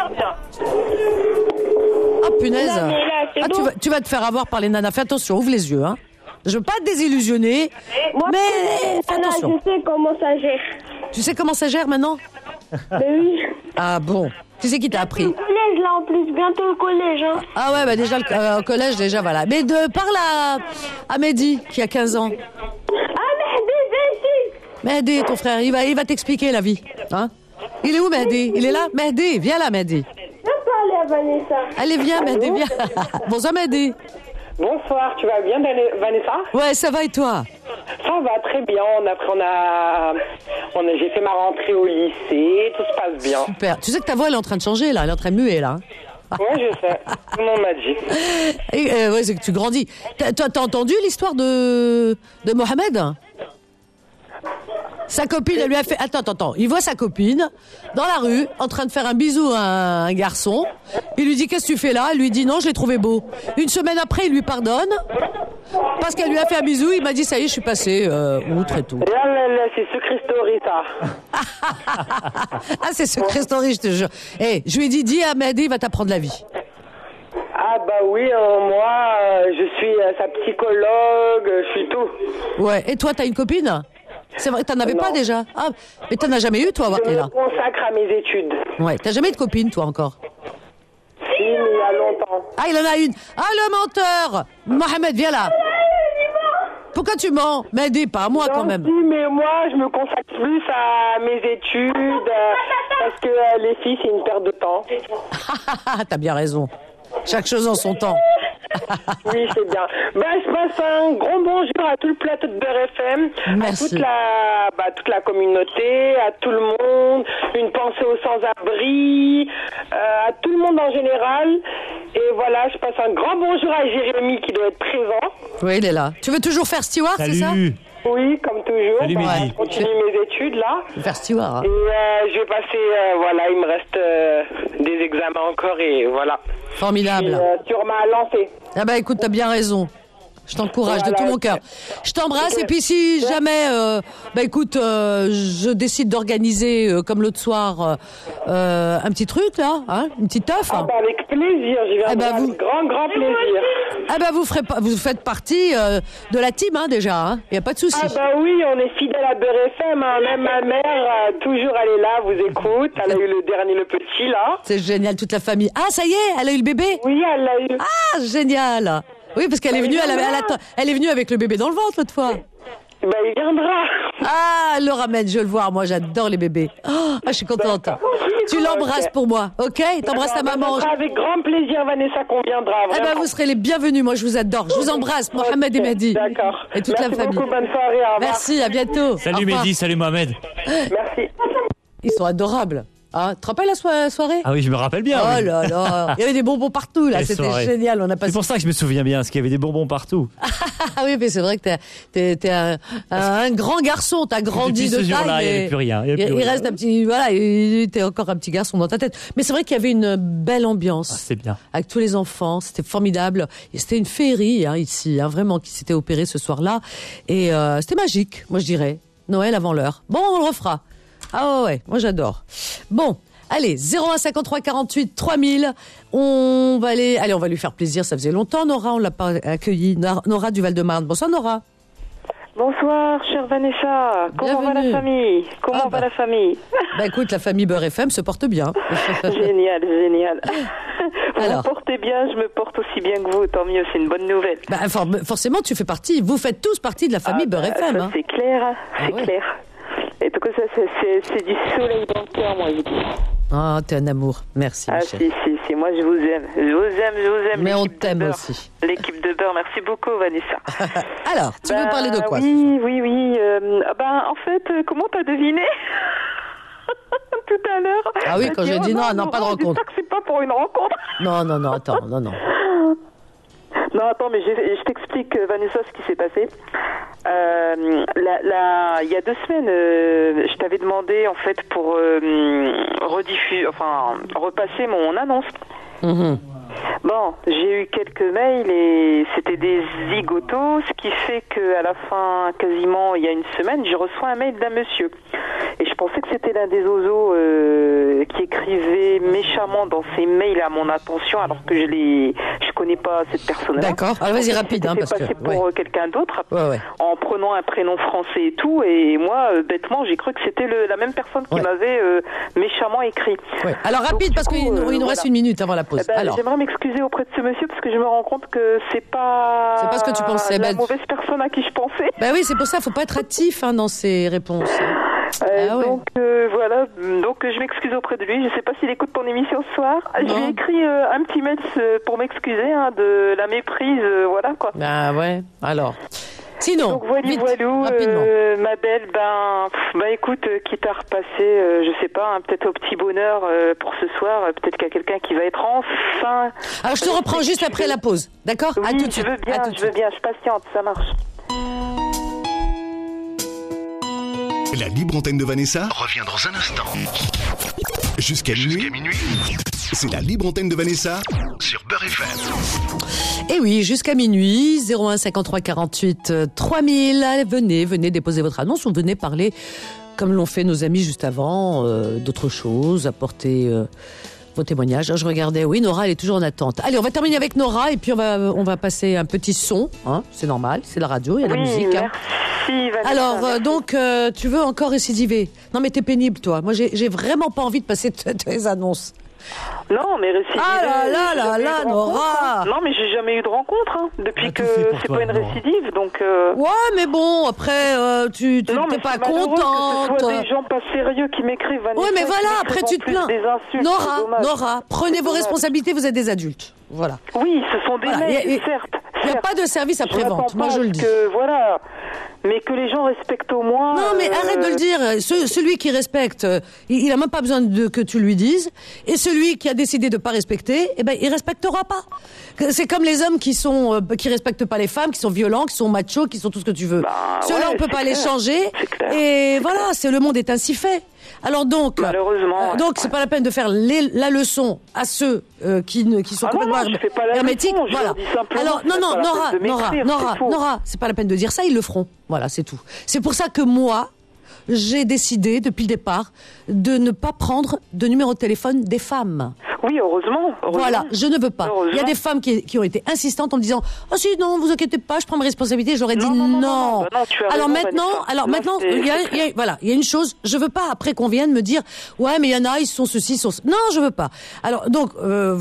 Oh punaise. Non, mais là, c'est bon. Tu vas te faire avoir par les nanas, fais attention, ouvre les yeux, hein. Je veux pas te désillusionner, Moi, mais fais attention. Je sais comment ça gère. Tu sais comment ça gère maintenant? Mais oui. Ah bon. Qui c'est qui t'a appris? Le collège, là, en plus. Bientôt le collège, hein. Ah ouais, bah déjà, au collège, déjà, voilà. Mais parle à Mehdi, qui a 15 ans. Ah, Mehdi, viens ici. Mehdi, ton frère, il va t'expliquer la vie. Hein? Il est où, Mehdi? Il est là? Mehdi, viens là, Mehdi. Viens parler à Vanessa. Allez, viens, Mehdi, viens. Bonsoir, Mehdi. Bonsoir, tu vas bien, Vanessa? Ouais, ça va et toi? Ça va très bien. J'ai fait ma rentrée au lycée, tout se passe bien. Super. Tu sais que ta voix, elle est en train de changer, là. Elle est en train de muer, là. Ouais, je sais. Tout le monde m'a dit. Et, ouais, c'est que tu grandis. T'as entendu l'histoire de Mohamed? Sa copine, elle lui a fait... Attends. Il voit sa copine dans la rue, en train de faire un bisou à un garçon. Il lui dit, qu'est-ce que tu fais là? Elle lui dit, non, je l'ai trouvé beau. Une semaine après, il lui pardonne. Parce qu'elle lui a fait un bisou. Il m'a dit, ça y est, je suis passé outre et tout. Là, c'est Secret Story, ça. Ah, c'est Secret Story, je te jure. Je lui ai dit, dis à Mehdi, il va t'apprendre la vie. Ah bah oui, moi, je suis sa psychologue, je suis tout. Ouais, et toi, t'as une copine? C'est vrai, t'en avais pas déjà? Ah, mais t'en as jamais eu, toi, Je Wakela? me consacre à mes études. Ouais, t'as jamais eu de copine, toi, encore? Si, mais il y a longtemps. Ah, il en a une. Ah, le menteur! Mohamed, viens là. Pourquoi tu mens? Mehdi, pas à moi, quand même. Si, mais moi, je me consacre plus à mes études, parce que les filles, c'est une perte de temps. T'as bien raison. Chaque chose en son temps. Oui, c'est bien. Je passe un grand bonjour à tout le plateau de Beurre FM, Merci. à toute la communauté, à tout le monde, une pensée aux sans-abri, à tout le monde en général. Et voilà, je passe un grand bonjour à Jérémy qui doit être présent. Oui, il est là. Tu veux toujours faire steward, c'est ça? Salut. Oui, comme toujours. Salut, Mehdi. Je continue mes études là. Faire steward. Et je vais passer, il me reste des examens encore et voilà. Formidable. Et, sur ma lancée. Ah bah écoute, t'as bien raison. Je t'encourage de tout mon cœur. Je t'embrasse et puis si jamais, je décide d'organiser comme l'autre soir un petit truc là, hein, une petite teuf. Ah bah avec plaisir, j'y viendrai avec grand plaisir. Ah bah vous faites partie de la team hein, déjà, hein. Y a pas de souci. Ah bah oui, on est fidèle à Beurre FM, hein. Même ma mère toujours elle est là, vous écoute. Elle a eu le petit là. C'est génial, toute la famille. Ah ça y est, elle a eu le bébé. Oui, elle l'a eu. Ah génial. Oui, parce qu'elle est venue, elle est venue avec le bébé dans le ventre l'autre fois. Bah, il viendra. Ah, elle le ramène, je veux le voir. Moi, j'adore les bébés. Oh, je suis contente. Tu l'embrasses pour moi, ok? T'embrasses ta maman. Ça sera avec grand plaisir, Vanessa, qu'on viendra. Eh ben, vous serez les bienvenus. Moi, je vous adore. Je vous embrasse, Mohamed et Mehdi. D'accord. Et toute la famille. Beaucoup, bonne soirée. Au revoir. Merci, à bientôt. Salut Mehdi, salut Mohamed. Merci. Ils sont adorables. Ah, tu te rappelles la soirée? Ah oui, je me rappelle bien. Oh oui. là là, il y avait des bonbons partout là, c'était génial. On a passé... C'est pour ça que je me souviens bien, parce qu'il y avait des bonbons partout. Ah oui, mais c'est vrai que t'es un grand garçon, t'as grandi de taille. Il n'y avait plus rien. Il reste un petit, voilà, t'es encore un petit garçon dans ta tête. Mais c'est vrai qu'il y avait une belle ambiance. Ah, c'est bien. Avec tous les enfants, c'était formidable. Et c'était une féerie hein, ici, hein, vraiment, qui s'était opérée ce soir-là. Et c'était magique, moi je dirais. Noël avant l'heure. Bon, on le refera. Ah ouais, moi j'adore. Bon, allez, 01 53 48 3000. On va lui faire plaisir, ça faisait longtemps. Nora, on l'a pas accueillie. Nora du Val-de-Marne. Bonsoir Nora. Bonsoir, chère Vanessa. Comment va la famille? Comment va la famille? Bah écoute, la famille Beurre FM se porte bien. Génial. Vous Alors. me portez bien, je me porte aussi bien que vous, tant mieux, c'est une bonne nouvelle. Bah, forcément, vous faites tous partie de la famille Beurre FM. Ça, hein. c'est clair, Ah ouais. clair. Et tout cas, ça, c'est du soleil dans le cœur, moi, je dis. Ah, t'es un amour. Merci, Ah, Michel. si, moi, je vous aime. Je vous aime. Mais on l'équipe de t'aime Beurre. aussi. L'équipe de Beurre, merci beaucoup, Vanessa. Alors, tu veux parler de quoi? Oui. En fait, comment t'as deviné tout à l'heure? Ah oui, quand j'ai dit non, pas de rencontre. J'espère que c'est pas pour une rencontre. Non, attends, non. Non, attends, mais je t'explique, Vanessa, ce qui s'est passé. Il y a 2 semaines, je t'avais demandé, en fait, pour repasser mon annonce. Mm-hmm. Bon, j'ai eu quelques mails et c'était des zigotos, ce qui fait qu'à la fin, quasiment il y a une semaine, je reçois un mail d'un monsieur. Et je pensais que c'était l'un des oiseaux qui écrivait méchamment dans ses mails à mon attention, alors que je connais pas cette personne-là. D'accord. Alors vas-y rapide, parce que pour quelqu'un d'autre, ouais. en prenant un prénom français et tout. Et moi, bêtement, j'ai cru que c'était la même personne qui m'avait méchamment écrit. Ouais. Alors rapide, donc, parce qu'il nous reste une minute avant la pause. Alors. J'aimerais m'excuser auprès de ce monsieur parce que je me rends compte que c'est pas ce que tu pensais. La mauvaise personne à qui je pensais. Oui, c'est pour ça, faut pas être hâtif dans ses réponses. Donc voilà, donc je m'excuse auprès de lui. Je sais pas s'il écoute ton émission ce soir. Je lui ai écrit un petit mail pour m'excuser de la méprise, voilà quoi. Ouais. Alors. Sinon, donc voilou, ma belle, écoute, quitte à repasser, je sais pas, peut-être au petit bonheur pour ce soir, peut-être qu'il y a quelqu'un qui va être enfin. Alors je te reprends juste après la pause, d'accord? Oui, à tout de suite. Je veux bien, je patiente, ça marche. La libre antenne de Vanessa revient dans un instant. Jusqu'à minuit. C'est la libre antenne de Vanessa sur Beurre FM. Et oui, jusqu'à minuit, 01 53 48 3000. Allez, venez déposer votre annonce ou venez parler, comme l'ont fait nos amis juste avant, d'autres choses, apporter vos témoignages. Je regardais, oui, Nora, elle est toujours en attente. Allez, on va terminer avec Nora et puis on va passer un petit son. C'est normal, c'est la radio, il y a de la musique. Merci, Vanessa. Alors, donc, tu veux encore récidiver? Non, mais t'es pénible, toi. Moi, j'ai vraiment pas envie de passer tes annonces. Non, mais récidive. Ah là, Nora. Non, mais j'ai jamais eu de rencontre depuis que c'est pas une récidive, donc. Ouais, mais bon, après, tu t'es pas contente. Que ce soit des gens pas sérieux qui m'écrivent. Vanessa, ouais, mais voilà, après tu te plains. Des insultes, Nora, prenez vos responsabilités. Vous êtes des adultes. Voilà. Oui, ce sont des mails, certes. Il n'y a pas de service après-vente, moi je le dis. Voilà, mais que les gens respectent au moins... Non, mais arrête de le dire. Celui qui respecte, il n'a même pas besoin que tu lui dises. Et celui qui a décidé de ne pas respecter, il ne respectera pas. C'est comme les hommes qui respectent pas les femmes, qui sont violents, qui sont machos, qui sont tout ce que tu veux. Ceux-là, on peut pas les changer. Et voilà, le monde est ainsi fait. Alors donc, malheureusement, donc c'est pas la peine de faire la leçon à ceux qui sont complètement hermétiques. Voilà. Alors Nora, c'est pas la peine de dire ça, ils le feront. Voilà, c'est tout. C'est pour ça que moi, j'ai décidé depuis le départ de ne pas prendre de numéro de téléphone des femmes. Oui, heureusement. Voilà, je ne veux pas. Il y a des femmes qui ont été insistantes en me disant « Oh si, non, vous inquiétez pas, je prends mes responsabilités. » J'aurais dit non. Alors maintenant, il y a une chose, je veux pas après qu'on vienne me dire « Ouais, mais il y en a, ils sont ceci, ils sont... » Non, je veux pas. Alors donc,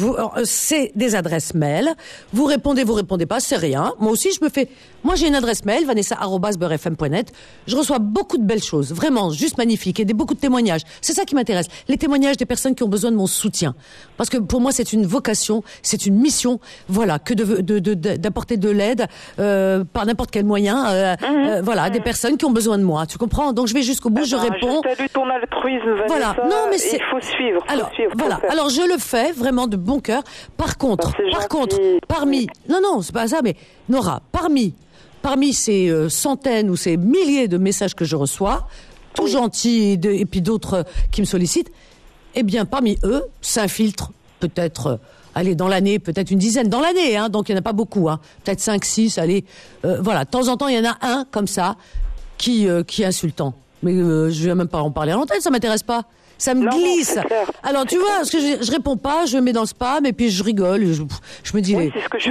c'est des adresses mail. Vous répondez pas, c'est rien. Moi aussi, moi j'ai une adresse mail, vanessa@beurrefm.net. Je reçois beaucoup de belles choses, vraiment, juste magnifiques, et beaucoup de témoignages. C'est ça qui m'intéresse. Les témoignages des personnes qui ont besoin de mon soutien. Parce que pour moi, c'est une vocation, c'est une mission, voilà, que d'apporter de l'aide par n'importe quel moyen, des personnes qui ont besoin de moi. Tu comprends? Donc je vais jusqu'au bout, je réponds. Je salue ton altruisme, Vanessa. Voilà. Non, mais il faut suivre. Alors je le fais vraiment de bon cœur. Par contre, parmi, non, c'est pas ça, mais Nora, parmi ces centaines ou ces milliers de messages que je reçois, tout gentils et puis d'autres qui me sollicitent. Eh bien, parmi eux, s'infiltrent peut-être, dans l'année, peut-être une dizaine dans l'année, donc il n'y en a pas beaucoup, peut-être 5, 6, voilà. De temps en temps, il y en a un comme ça qui est insultant. Mais je vais même pas en parler à l'antenne, ça m'intéresse pas. Ça me glisse. Alors tu vois, parce que je réponds pas, je mets dans le spam et puis je rigole. Je me dis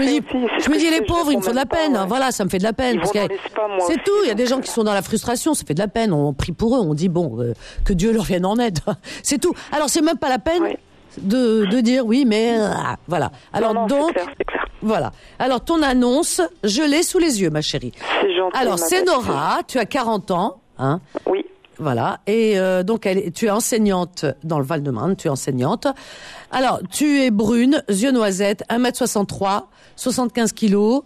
les pauvres, ils me font de la peine. Voilà, ça me fait de la peine. C'est tout. Il y a des gens qui sont dans la frustration, ça fait de la peine. On prie pour eux, on dit que Dieu leur vienne en aide. C'est tout. Alors c'est même pas la peine de dire oui, mais voilà. Alors c'est clair. Voilà. Alors ton annonce, je l'ai sous les yeux, ma chérie. C'est gentil. Alors c'est Nora, tu as 40 ans, Oui. Voilà, et donc tu es enseignante dans le Val-de-Marne, tu es enseignante. Alors, tu es brune, yeux noisettes, 1m63, 75 kilos.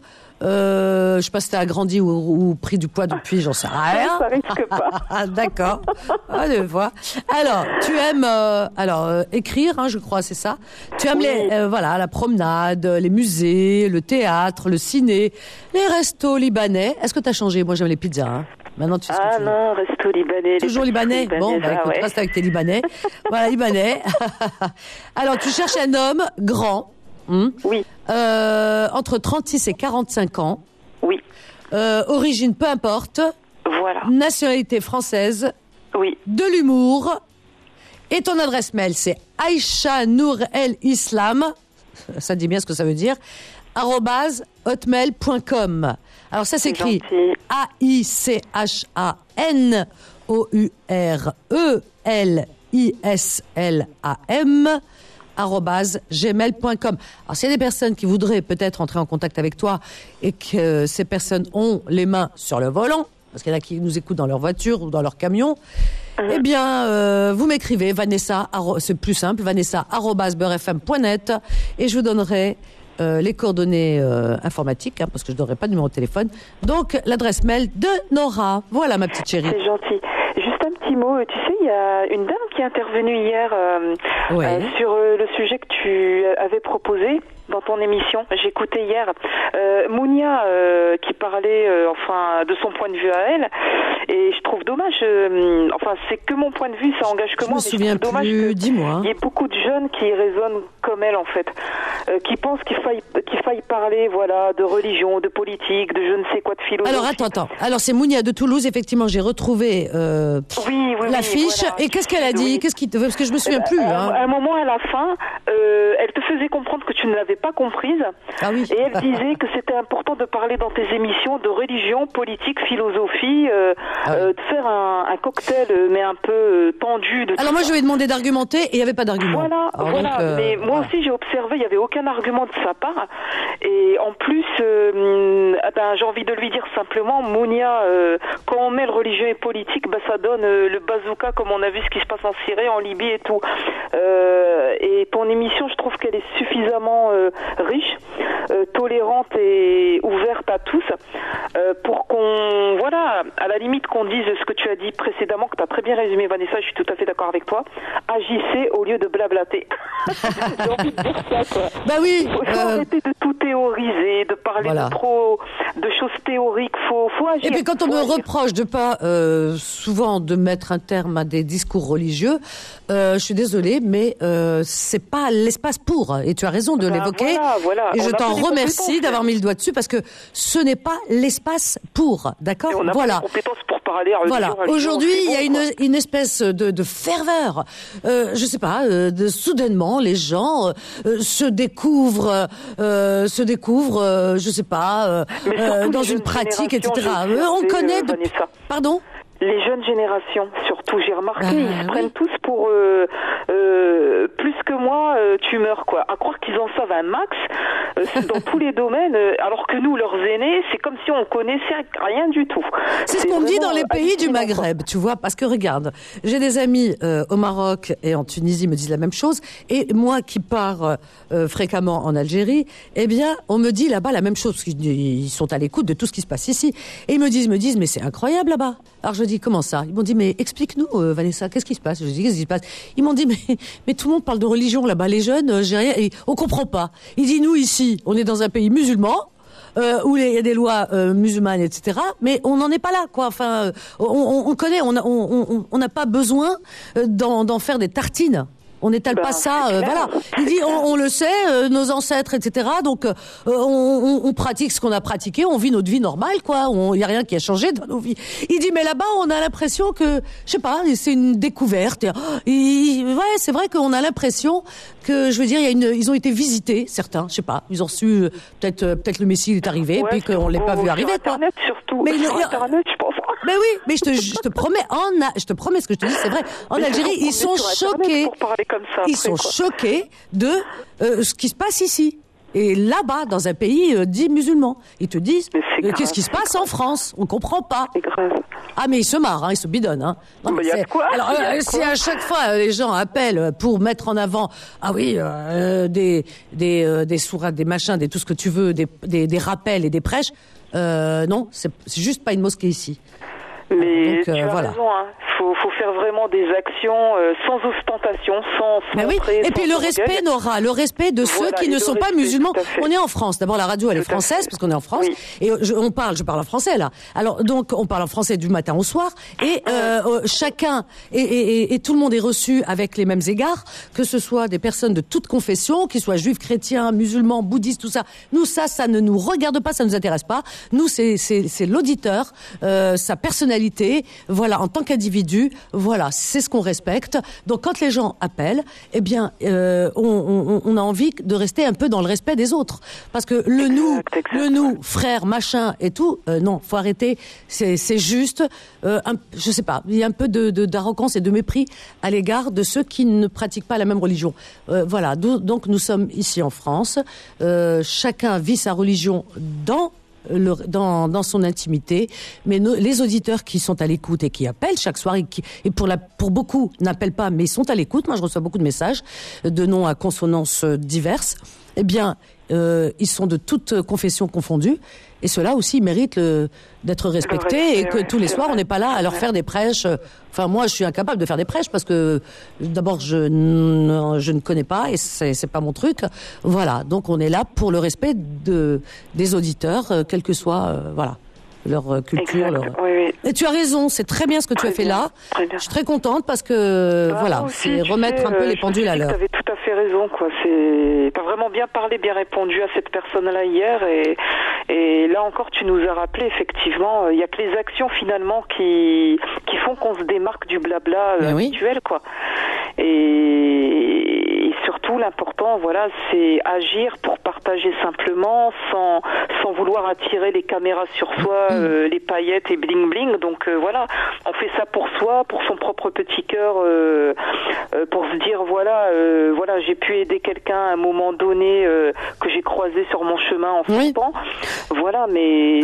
Je sais pas si t'as agrandi ou pris du poids depuis, j'en sais rien. Ça risque pas. D'accord. Je vois. Alors, tu aimes écrire, je crois, c'est ça. Tu aimes la promenade, les musées, le théâtre, le ciné, les restos libanais. Est-ce que t'as changé? Moi, j'aime les pizzas. Maintenant, tu sais ce que tu veux. Non, resto libanais. Toujours libanais. Bon, écoute, reste avec tes libanais. Voilà, libanais. Alors, tu cherches un homme grand. Oui. Entre 36 et 45 ans. Oui. Origine, peu importe. Voilà. Nationalité française. Oui. De l'humour. Et ton adresse mail, c'est Aïcha Nour El Islam. Ça dit bien ce que ça veut dire. @hotmail.com. Alors ça s'écrit AICHANOURELISLAM @gmail.com. Alors s'il y a des personnes qui voudraient peut-être entrer en contact avec toi et que ces personnes ont les mains sur le volant, parce qu'il y en a qui nous écoutent dans leur voiture ou dans leur camion, eh bien, vous m'écrivez Vanessa, c'est plus simple, vanessa@beurrefm.net, et je vous donnerai les coordonnées informatiques, parce que je ne donnerai pas de numéro de téléphone. Donc, l'adresse mail de Nora. Voilà, ma petite chérie. C'est gentil. Juste un petit mot. Tu sais, il y a une dame qui est intervenue hier sur le sujet que tu avais proposé dans ton émission. J'écoutais hier Mounia qui parlait de son point de vue à elle, et je trouve dommage, c'est que mon point de vue, ça engage que moi, mais je trouve dommage qu'il y ait beaucoup de jeunes qui raisonnent comme elle, en fait, qui pensent qu'il faille parler de religion, de politique, de je ne sais quoi, de philosophie. Alors attends. Alors c'est Mounia de Toulouse, effectivement, j'ai retrouvé l'affiche. Voilà. Et qu'est-ce qu'elle a dit? Parce que je me souviens plus. À un moment, à la fin, elle te faisait comprendre que tu ne l'avais pas comprise. Ah oui. Et elle disait que c'était important de parler dans tes émissions de religion, politique, philosophie, de faire un cocktail, mais un peu tendu. Alors moi, je lui ai demandé d'argumenter et il n'y avait pas d'argument. Voilà. Mais moi aussi, j'ai observé, il n'y avait aucun argument de sa part. Et en plus, j'ai envie de lui dire simplement, Mounia, quand on mêle religion et politique, ça donne le bazooka, comme on a vu ce qui se passe en Syrie, en Libye et tout. Et ton émission, je trouve qu'elle est suffisamment riche, tolérante et ouverte à tous, pour qu'on, à la limite qu'on dise ce que tu as dit précédemment, que tu as très bien résumé, Vanessa, je suis tout à fait d'accord avec toi, agissez au lieu de blablater. J'ai envie de dire ça, quoi. Bah oui. Faut arrêter de tout théoriser, de parler de choses théoriques, faut agir. Et puis quand on me reproche de pas souvent de mettre un terme à des discours religieux, je suis désolée, mais c'est pas l'espace pour. Et tu as raison de l'évoquer. Et je t'en remercie d'avoir mis le doigt dessus, parce que ce n'est pas l'espace pour. D'accord? On n'a pas les compétences pour parler. Aujourd'hui, il y a une espèce de ferveur. Je sais pas. Soudainement, les gens se découvrent, je sais pas, dans une pratique, etc. On connaît. Pardon? Les jeunes générations, surtout, j'ai remarqué, ils se prennent tous pour plus que moi, tu meurs, quoi. À croire qu'ils en savent un max dans tous les domaines, alors que nous, leurs aînés, c'est comme si on connaissait rien du tout. C'est ce qu'on dit dans les pays du Maghreb, tu vois, parce que regarde, j'ai des amis au Maroc et en Tunisie me disent la même chose, et moi qui pars fréquemment en Algérie, eh bien, on me dit là-bas la même chose, parce qu'ils sont à l'écoute de tout ce qui se passe ici, et ils me disent, mais c'est incroyable là-bas. Alors je dis, comment ça? Ils m'ont dit, mais explique-nous, Vanessa, qu'est-ce qui se passe? Je dis, qu'est-ce qui se passe? Ils m'ont dit, mais tout le monde parle de religion là-bas, les jeunes, j'ai rien, et on comprend pas. Ils disent, nous ici, on est dans un pays musulman, où il y a des lois musulmanes, etc. Mais on n'en est pas là, quoi. Enfin, on connaît, on n'a pas besoin d'en faire des tartines. On n'étale pas ça, voilà. Il dit, on le sait, nos ancêtres, etc. Donc, on pratique ce qu'on a pratiqué, on vit notre vie normale, quoi. Il y a rien qui a changé dans nos vies. Il dit, mais là-bas, on a l'impression que, je sais pas, c'est une découverte. C'est vrai qu'on a l'impression que, je veux dire, ils ont été visités, certains, je sais pas. Ils ont reçu, peut-être le Messie est arrivé, puis qu'on l'ait pas vu arriver, quoi. Internet, surtout. Mais sur Internet, je pense. Mais oui, mais je te promets, je te promets ce que je te dis, c'est vrai. En Algérie, ils sont choqués. Ils sont choqués de ce qui se passe ici. Et là-bas, dans un pays dit musulman, ils te disent qu'est-ce qui se passe en France? On comprend pas. C'est grave. Ah, mais ils se marrent, ils se bidonnent. Hein. Non, mais alors, si à chaque fois les gens appellent pour mettre en avant, des sourates, des machins, tout ce que tu veux, des rappels et des prêches, non, c'est juste pas une mosquée ici. Mais donc, tu as raison, hein. Faut faire vraiment des actions sans ostentation, sans montrer, et puis le respect, Nora, le respect de ceux qui ne sont pas musulmans. On est en France. D'abord, la radio, elle est française, parce qu'on est en France. Oui. Et je parle en français, là. Alors, donc, on parle en français du matin au soir. Et chacun, et tout le monde est reçu avec les mêmes égards, que ce soit des personnes de toute confession, qu'ils soient juifs, chrétiens, musulmans, bouddhistes, tout ça. Nous, ça ne nous regarde pas, ça ne nous intéresse pas. Nous, c'est l'auditeur, sa personnalité, personnalité, voilà, en tant qu'individu, voilà, c'est ce qu'on respecte. Donc quand les gens appellent, eh bien, on a envie de rester un peu dans le respect des autres, parce que le nous, frère, machin et tout, non, faut arrêter. C'est juste, je sais pas, il y a un peu d'arrogance et de mépris à l'égard de ceux qui ne pratiquent pas la même religion. Voilà, donc nous sommes ici en France, chacun vit sa religion dans son intimité, mais les auditeurs qui sont à l'écoute et qui appellent chaque soir et pour beaucoup n'appellent pas, mais ils sont à l'écoute. Moi, je reçois beaucoup de messages de noms à consonances diverses. Eh bien, ils sont de toutes confessions confondues, et ceux-là aussi méritent d'être respectés, et que tous les soirs on n'est pas là à leur faire des prêches. Enfin, moi, je suis incapable de faire des prêches parce que d'abord je ne connais pas et c'est pas mon truc. Voilà, donc on est là pour le respect des auditeurs, quelle que soit voilà leur culture. Oui. Et tu as raison, c'est très bien ce que tu as fait là. Je suis très contente parce que voilà, c'est remettre un peu les pendules à l'heure. Tu avais tout à fait raison, quoi. T'as vraiment bien parlé, bien répondu à cette personne-là hier, et là encore tu nous as rappelé effectivement, il y a que les actions finalement qui font qu'on se démarque du blabla habituel, quoi. Et surtout l'important, voilà, c'est agir pour partager simplement, sans vouloir attirer les caméras sur soi, les paillettes et bling bling. Donc voilà, on fait ça pour soi, pour son propre petit cœur, pour se dire voilà, j'ai pu aider quelqu'un à un moment donné que j'ai croisé sur mon chemin en flippant. Voilà, mais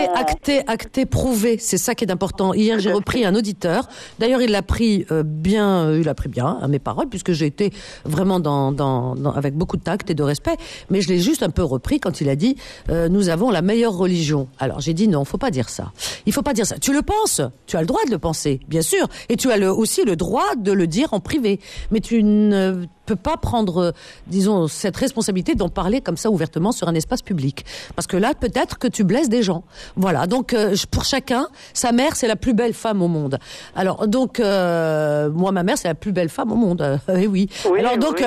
acté, prouvé, c'est ça qui est important. Hier, j'ai repris un auditeur. D'ailleurs, il l'a pris bien à mes paroles, puisque j'ai été vraiment avec beaucoup de tact et de respect, mais je l'ai juste un peu repris quand il a dit nous avons la meilleure religion. Alors j'ai dit non, faut pas dire ça. Il faut pas dire ça. Tu le penses, tu as le droit de le penser, bien sûr, et tu as aussi le droit de le dire en privé, mais tu ne peux pas prendre, disons, cette responsabilité d'en parler comme ça ouvertement sur un espace public, parce que là peut-être que tu blesses des gens. Voilà, donc pour chacun, sa mère c'est la plus belle femme au monde. Alors donc moi ma mère c'est la plus belle femme au monde. Et oui. Alors donc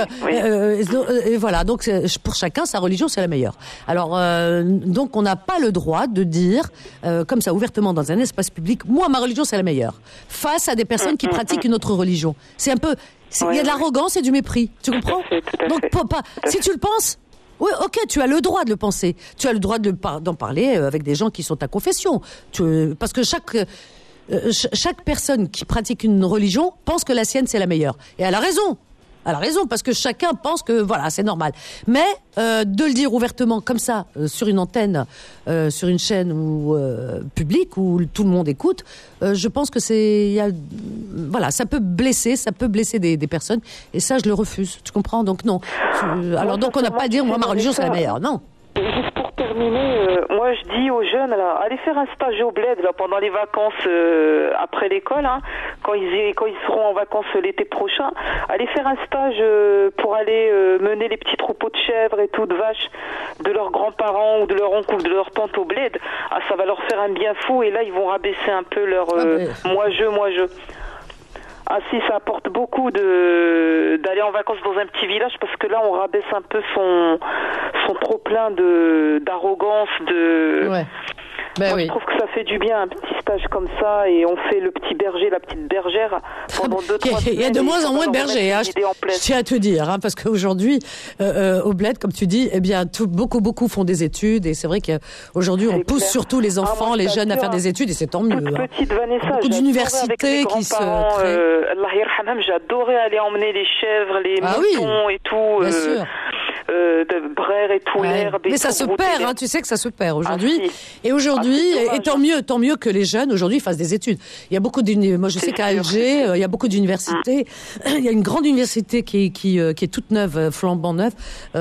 et voilà, donc pour chacun sa religion c'est la meilleure. Alors donc on n'a pas le droit de dire comme ça ouvertement dans un espace public, moi ma religion c'est la meilleure, face à des personnes qui pratiquent une autre religion. C'est un peu, il y a de l'arrogance et du mépris, tu comprends? Donc si tu le penses, oui, ok, tu as le droit de le penser, tu as le droit d'en parler avec des gens qui sont ta confession, parce que chaque personne qui pratique une religion pense que la sienne c'est la meilleure, et elle a raison. Elle a raison, parce que chacun pense que voilà, c'est normal. Mais de le dire ouvertement comme ça sur une antenne, sur une chaîne publique où tout le monde écoute, je pense que voilà, ça peut blesser des personnes, et ça je le refuse. Tu comprends? Donc non. Alors donc on n'a pas à dire moi ma religion c'est la meilleure. Non. Juste pour terminer, moi je dis aux jeunes là, allez faire un stage au bled là pendant les vacances après l'école, hein, quand ils seront en vacances l'été prochain, allez faire un stage pour aller mener les petits troupeaux de chèvres et tout, de vaches de leurs grands-parents ou de leur oncle ou de leur tante au bled. Ah, ça va leur faire un bien fou, et là ils vont rabaisser un peu leur moi je. Ah si, ça apporte beaucoup d'aller en vacances dans un petit village, parce que là on rabaisse un peu son trop plein d'arrogance, Moi, je trouve que ça fait du bien, un petit stage comme ça, et on fait le petit berger, la petite bergère pendant 2-3 semaines. Il y a de moins en moins de bergers, hein, je tiens à te dire, hein, parce qu'aujourd'hui, au bled, comme tu dis, eh bien, beaucoup font des études, et c'est vrai qu'aujourd'hui, on pousse surtout les enfants, les jeunes à faire des études, et c'est tant mieux. Petite Vanessa, beaucoup d'universités qui se créent. Allah yarhamham, j'adorais aller emmener les chèvres, les moutons et tout. Bien sûr. De brère et tout, l'herbe. Mais ça se perd, hein, tu sais que ça se perd aujourd'hui. Et aujourd'hui, et tant mieux que les jeunes aujourd'hui fassent des études. Il y a beaucoup moi je sais qu'à Alger, il y a beaucoup d'universités. Il y a une grande université qui est toute neuve, flambant neuve.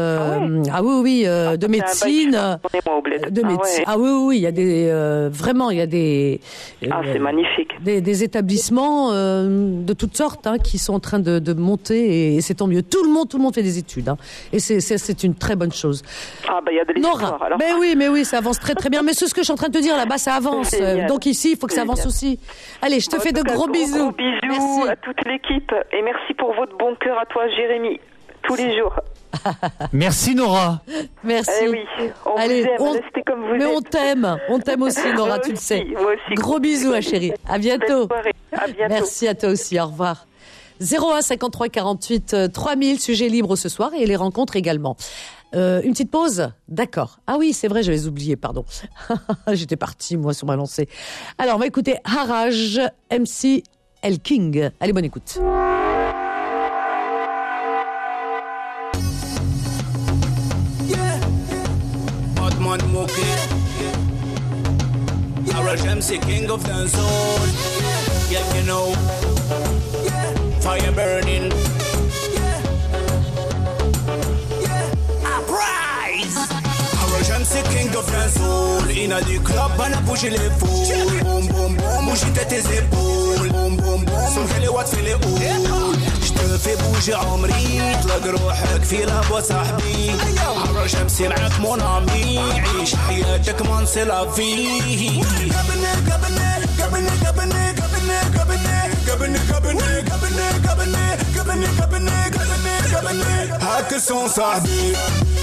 De médecine. Ah oui, il y a il y a des. C'est magnifique. Des établissements de toutes sortes, hein, qui sont en train de monter, et c'est tant mieux. Tout le monde fait des études, hein, et c'est une très bonne chose. Il y a de l'espoir, alors. Mais oui, ça avance très très bien. Mais c'est ce que je suis en train de te dire, là-bas ça avance. Donc ici, il faut que ça avance aussi. Allez, je te fais de gros bisous. Gros bisous à toute l'équipe, et merci pour votre bon cœur à toi, Jérémy, tous les jours. Merci Nora. Merci. Eh oui, on Allez, vous aime, restez comme vous mais êtes. on t'aime aussi Nora, Moi tu le aussi, sais. moi aussi. Gros bisous, ma chérie. À bientôt. Belle soirée. À bientôt. Merci à toi aussi, au revoir. 01 53 48 3000, sujet libre ce soir et les rencontres également. Une petite pause? D'accord. Ah oui, c'est vrai, j'avais oublié, pardon. J'étais partie, moi, sur ma lancée. Alors, on va écouter Haraj, MC El King. Allez, bonne écoute. Batman Mookie, Haraj MC King of the Soul. Yeah, you know, fire burning. MC King of the Soul. In a du club, on a bougé les foules. Boum boum boum, bouge tes épaules. Boum boum boum, صوت لي وات في الأول. جتو في بوجي عمري تلاقي روحك في لابو صاحبي. عرج MC معاك مون عمي. عيش حياتك ما نسي لا في. هاك الصون صاحبي.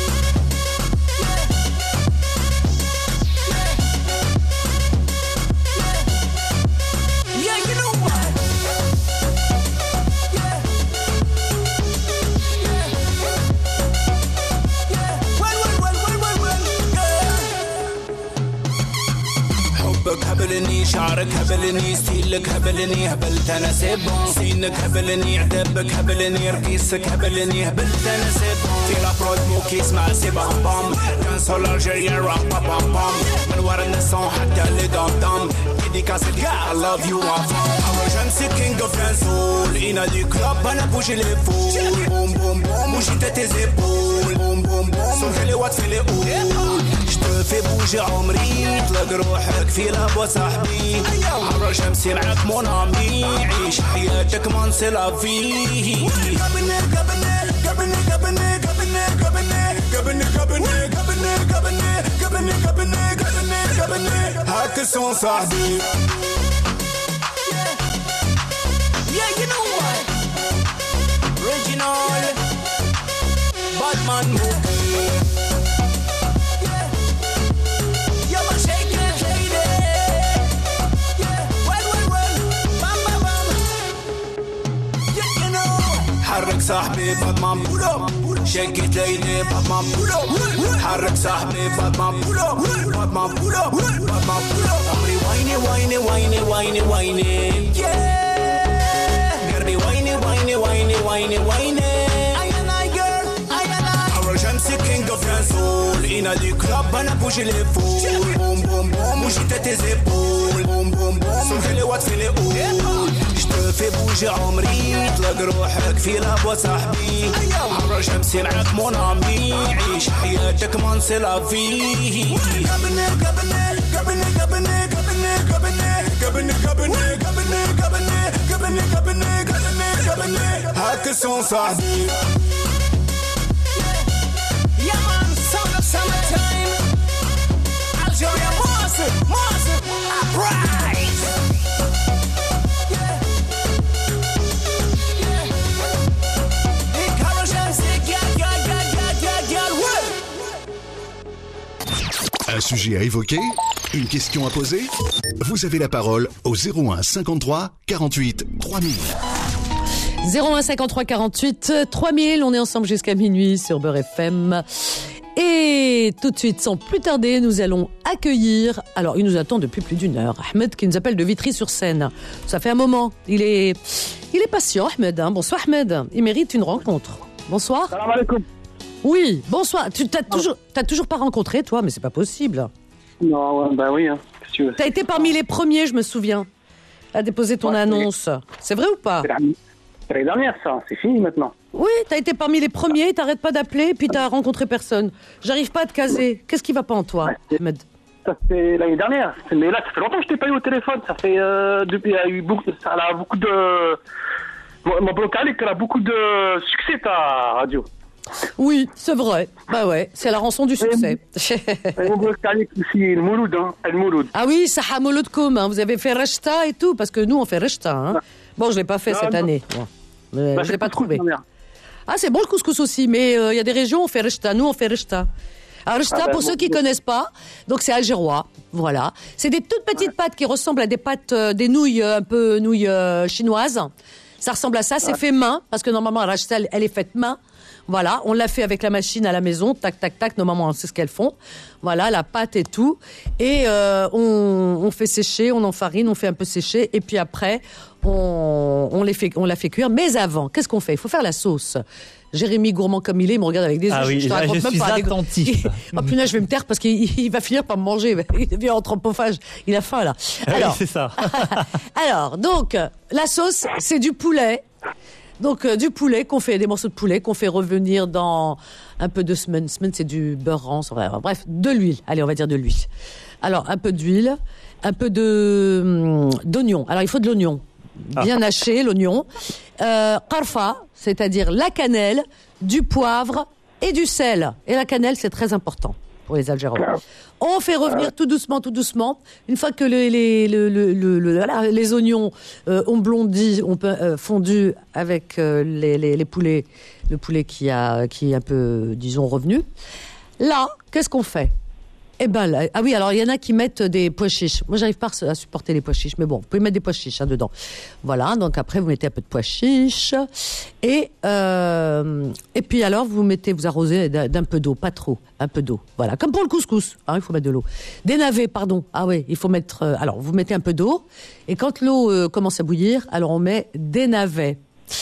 هبلني شعرك هبلني ستيلك هبلني هبلت انا سيبون سينك هبلني عذابك هبلني رقيصك هبلني هبلت انا سيبون في لابرود موكي اسمع سي بام بام كان سولار جيريان راب بام بام من ورا النسون حتى اللي دام دام ديديكاس الكاع I love you I'm MC King of the Soul in a du club انا بوجي لي فول بوم بوم بوم بوجي تي زيبول بوم بوم بوم صوت لي وات في الأول جتو في بوجي عمري تلاقي روحك في لابو صاحبي عرج MC معاك مون عمي عيش حياتك ما نسي لا في هاك الصون صاحبي. Yeah, you know what? Original Batman Mookie. Yeah, man, shake it, lady. Well, bam, bam, bam. Yeah, you know. حرك صاحبي باتمان بولو شيك ات ليدي باتمان بولو حرك صاحبي باتمان بولو باتمان بولو باتمان بولو عمري ويني ويني ويني ويني ويني قلبي ويني ويني ويني ويني ويني عرج MC King of the Soul in a du club انا بوجي لي فول بوم بوم بوم بوجي تي زيبول بوم بوم بوم صوت لي وات في الأول جتو في بوجي عمري تلاقي روحك في لابو صاحبي عرج MC معاك مون عمي عيش حياتك ما نسي لا في هاك الصون صاحبي. Yeah man, sound of summertime. Algeria, Mars, uprise. Un sujet à évoquer? Une question à poser? Vous avez la parole au 01 53 48 3000. 01 53 48 3000, on est ensemble jusqu'à minuit sur Beurre FM. Et tout de suite, sans plus tarder, nous allons accueillir, alors il nous attend depuis plus d'une heure, Ahmed qui nous appelle de Vitry-sur-Seine. Ça fait un moment, il est patient Ahmed, hein. Bonsoir Ahmed, il mérite une rencontre. Bonsoir. Salam alaikum. Oui, bonsoir. Tu t'as toujours pas rencontré toi, mais c'est pas possible. Non, ouais, bah oui. Hein. T'as été parmi les premiers, je me souviens, à déposer ton annonce. C'est vrai ou pas? C'est l'année dernière, ça. C'est fini maintenant. Oui, t'as été parmi les premiers, t'arrêtes pas d'appeler, puis t'as rencontré personne. J'arrive pas à te caser. Qu'est-ce qui va pas en toi, Ahmed? Ça fait l'année dernière. Mais là, ça fait longtemps que je t'ai pas eu au téléphone. Ça fait depuis, il y a eu beaucoup, ça a beaucoup de. Mon blocage, elle a beaucoup de succès ta radio. Oui, c'est vrai. Bah ouais, c'est la rançon du succès. Mon blocage aussi, le Mouloud, hein. El Mouloud. Ah oui, ça a Mouloudkoum, hein. Vous avez fait Rechta et tout, parce que nous on fait Rechta, hein. Bon, je l'ai pas fait cette année. Bon. Bah, je l'ai pas trouvé. Ah, c'est bon le couscous aussi, mais il y a des régions où on fait rechta. Nous, on fait rechta. Alors, rechta, pour ceux qui connaissent pas, donc c'est algérois, voilà. C'est des toutes petites pâtes qui ressemblent à des pâtes, des nouilles, un peu nouilles chinoises. Ça ressemble à ça, c'est fait main, parce que normalement, la rechta, elle est faite main. Voilà, on l'a fait avec la machine à la maison, tac, tac, tac, nos mamans, c'est ce qu'elles font. Voilà, la pâte et tout. Et on fait sécher, on enfarine, on fait un peu sécher, et puis après, on la fait cuire. Mais avant, qu'est-ce qu'on fait? Il faut faire la sauce. Jérémy, gourmand comme il est, il me regarde avec des yeux. Ah oui, je suis attentif. Oh punaise, je vais me taire parce qu'il va finir par me manger. Il devient anthropophage. Il a faim, là. Alors, oui, c'est ça. Alors, donc, la sauce, c'est du poulet. Donc, du poulet qu'on fait, des morceaux de poulet qu'on fait revenir dans un peu de semaine. Semaine, c'est du beurre rance. Bref, de l'huile. Allez, on va dire de l'huile. Alors, un peu d'huile, un peu d'oignon. Alors, il faut de l'oignon. Bien haché, l'oignon. Qarfa, c'est-à-dire la cannelle, du poivre et du sel. Et la cannelle, c'est très important pour les Algériens. On fait revenir tout doucement. Une fois que les oignons ont blondi, ont fondu avec les poulets, le poulet qui est un peu, disons, revenu. Là, qu'est-ce qu'on fait? Eh ben là, ah oui, alors il y en a qui mettent des pois chiches. Moi, j'arrive pas à supporter les pois chiches, mais bon, vous pouvez mettre des pois chiches dedans. Voilà, donc après vous mettez un peu de pois chiches et puis alors vous arrosez d'un peu d'eau, pas trop, un peu d'eau. Voilà, comme pour le couscous, il faut mettre de l'eau. Des navets, pardon. Ah ouais, il faut mettre. Alors vous mettez un peu d'eau et quand l'eau commence à bouillir, alors on met des navets.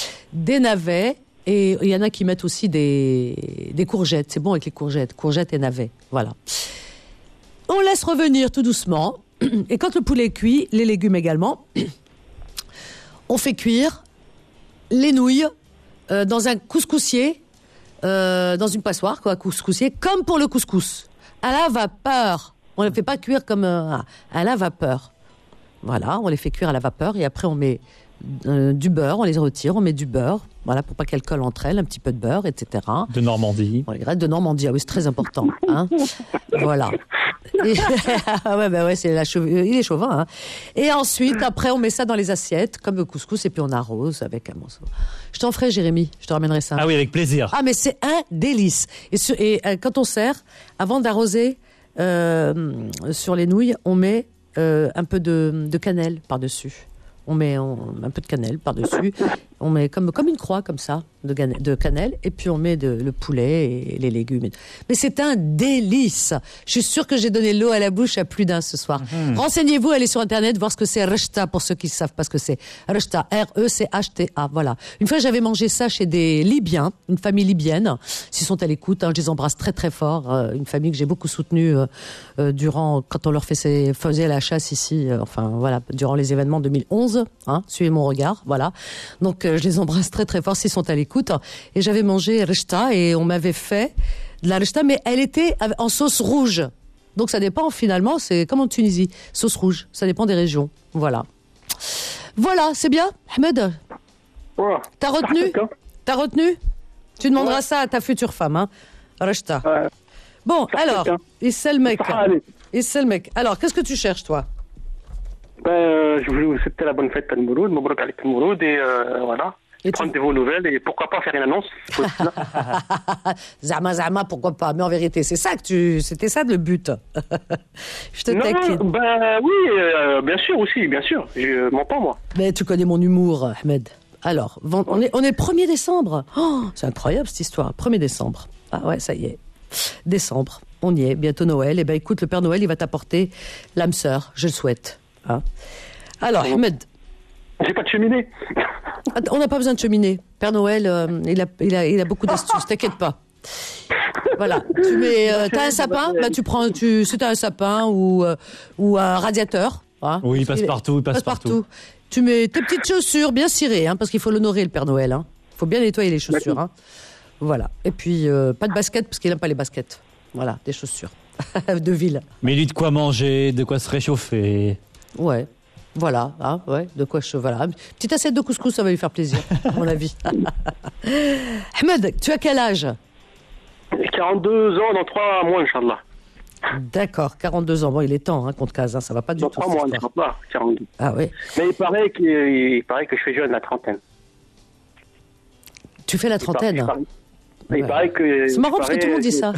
Et il y en a qui mettent aussi des courgettes. C'est bon avec les courgettes et navets. Voilà. On laisse revenir tout doucement. Et quand le poulet est cuit, les légumes également, on fait cuire les nouilles dans un couscoussier, dans une passoire, couscoussier, comme pour le couscous, à la vapeur. On ne les fait pas cuire comme à la vapeur. Voilà, on les fait cuire à la vapeur et après on met du beurre, on les retire, on met du beurre, voilà, pour pas qu'elles collent entre elles, un petit peu de beurre, etc. De Normandie. Bon, les graines de Normandie, ah oui, c'est très important. Voilà. Ouais, c'est il est chauvin. Hein. Et ensuite, après, on met ça dans les assiettes, comme le couscous, et puis on arrose avec un morceau. Je t'en ferai, Jérémy, je te ramènerai ça. Ah oui, avec plaisir. Ah, mais c'est un délice. Et quand on sert, avant d'arroser sur les nouilles, on met un peu de cannelle par-dessus. On met un peu de cannelle par-dessus. On met comme une croix, comme ça, de cannelle. Et puis on met le poulet et les légumes. Mais c'est un délice. Je suis sûre que j'ai donné l'eau à la bouche à plus d'un ce soir. Renseignez-vous, allez sur Internet, voir ce que c'est rechta, pour ceux qui ne savent pas ce que c'est. Rechta, R-E-C-H-T-A, voilà. Une fois, j'avais mangé ça chez des Libyens, une famille libyenne. S'ils sont à l'écoute, je les embrasse très très fort. Une famille que j'ai beaucoup soutenue quand on leur faisait la chasse ici, durant les événements 2011. Suivez mon regard, voilà. Donc je les embrasse très très fort s'ils sont à l'écoute. Et j'avais mangé rechta et on m'avait fait de la rechta, mais elle était en sauce rouge. Donc ça dépend finalement, c'est comme en Tunisie, sauce rouge. Ça dépend des régions. Voilà. Voilà, c'est bien, Ahmed. Ouais. T'as retenu? Tu demanderas ça à ta future femme, rechta. Ouais. Bon, alors, Isselmek. Alors, qu'est-ce que tu cherches, toi? Je voulais vous souhaiter la bonne fête à Mouloud, Mabrouk Alik Mouloud, et voilà. Et prendre de vos nouvelles, et pourquoi pas faire une annonce. Zama, pourquoi pas. Mais en vérité, c'était ça le but. Je te taquine. Oui, bien sûr aussi, bien sûr. Je m'entends, moi. Mais tu connais mon humour, Ahmed. Alors, on est le 1er décembre. Oh, c'est incroyable cette histoire. 1er décembre. Ah ouais, ça y est. Décembre. On y est. Bientôt Noël. Eh ben, écoute, le Père Noël, il va t'apporter l'âme sœur. Je le souhaite. Alors, Ahmed. J'ai pas de cheminée. On n'a pas besoin de cheminée. Père Noël, il a beaucoup d'astuces. T'inquiète pas. Voilà. Tu mets. T'as un sapin. Si t'as un sapin ou un radiateur. Oui, il passe partout. Tu mets tes petites chaussures bien cirées, parce qu'il faut l'honorer le Père Noël. Il faut bien nettoyer les chaussures. Voilà. Et puis pas de baskets parce qu'il n'aime pas les baskets. Voilà, des chaussures de ville. Mais lui, de quoi manger, de quoi se réchauffer. Ouais, voilà, de quoi voilà. Petite assiette de couscous, ça va lui faire plaisir, à mon avis. Ahmed, tu as quel âge? 42 ans dans 3 mois, Inch'Allah. D'accord, 42 ans. Bon, il est temps qu'on te case, ça va pas du tout. 3 mois, pas 42. Ah oui. Mais il paraît que je fais jeune, la trentaine. Tu fais la trentaine. Il paraît que... C'est marrant parce que tout le monde dit ça.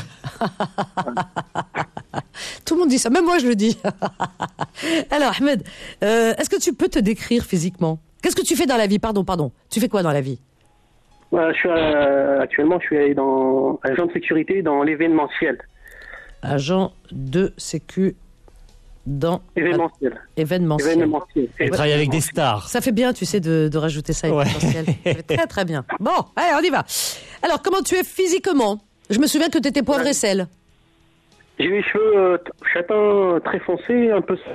Tout le monde dit ça, même moi je le dis. Alors Ahmed, est-ce que tu peux te décrire physiquement? Qu'est-ce que tu fais dans la vie? Pardon. Tu fais quoi dans la vie? Actuellement, je suis agent de sécurité dans l'événementiel. Agent de sécu dans... Événementiel. Et travaille avec des stars. Ça fait bien, tu sais, de rajouter ça, événementiel. Ça fait très très bien. Bon, allez, on y va. Alors, comment tu es physiquement? Je me souviens que tu étais poivre et sel. J'ai les cheveux châtain très foncés, un peu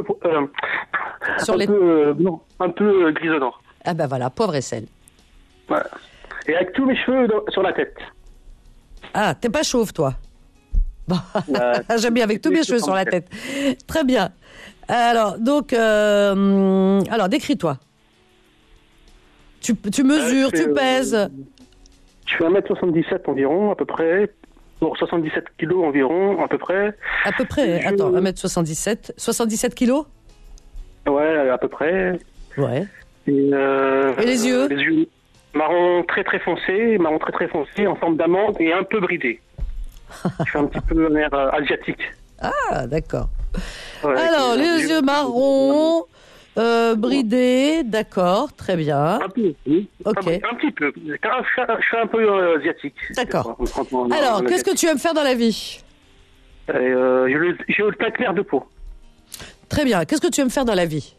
grisonnants. Ah ben voilà, poivre et sel. Voilà. Et avec tous mes cheveux sur la tête. Ah, t'es pas chauve, toi? Bon. J'aime bien avec tous mes cheveux sur la tête. Très bien. Alors, donc, alors décris-toi. Tu mesures, tu pèses. Je fais 1m77 environ, à peu près. Pour 77 kilos environ, à peu près. À peu près, attends, 1m77. 77 kilos? Ouais, à peu près. Ouais. Et les yeux? Les yeux marron très foncé, en forme d'amande et un peu bridé. Je fais un petit peu un air asiatique. Ah, d'accord. Ouais, alors, les yeux marrons, bridés, d'accord, très bien. Un peu, oui. Ok. Un petit peu. Je suis un peu asiatique. D'accord. Alors, qu'est-ce que tu aimes faire dans la vie? J'ai le teint clair de peau. Très bien. Qu'est-ce que tu aimes faire dans la vie?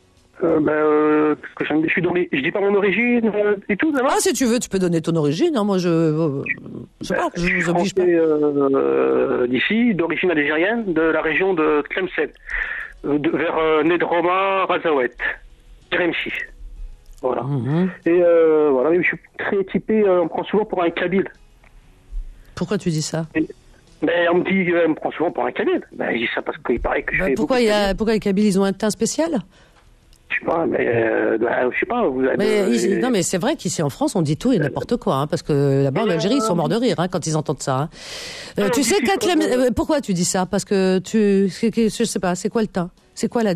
Je dis pas mon origine et tout, d'abord. Ah, si tu veux, tu peux donner ton origine. Hein. Moi, je sais pas, je vous oblige pas. D'ici, d'origine algérienne, de la région de Tlemcen, vers Nedroma, Razaouet, Jeremchi. Voilà. Et voilà, je suis très typé, on me prend souvent pour un Kabyle. Pourquoi tu dis ça? On me prend souvent pour un Kabyle. Je dis ça parce qu'il paraît que je fais pourquoi les Kabyles, ils ont un teint spécial? Je sais pas, vous avez... Non, mais c'est vrai qu'ici en France, on dit tout et n'importe quoi, hein, parce que là-bas en Algérie, ils sont morts de rire hein, quand ils entendent ça. Hein. Tu sais, pourquoi tu dis ça? Parce que je sais pas, c'est quoi le teint? C'est quoi on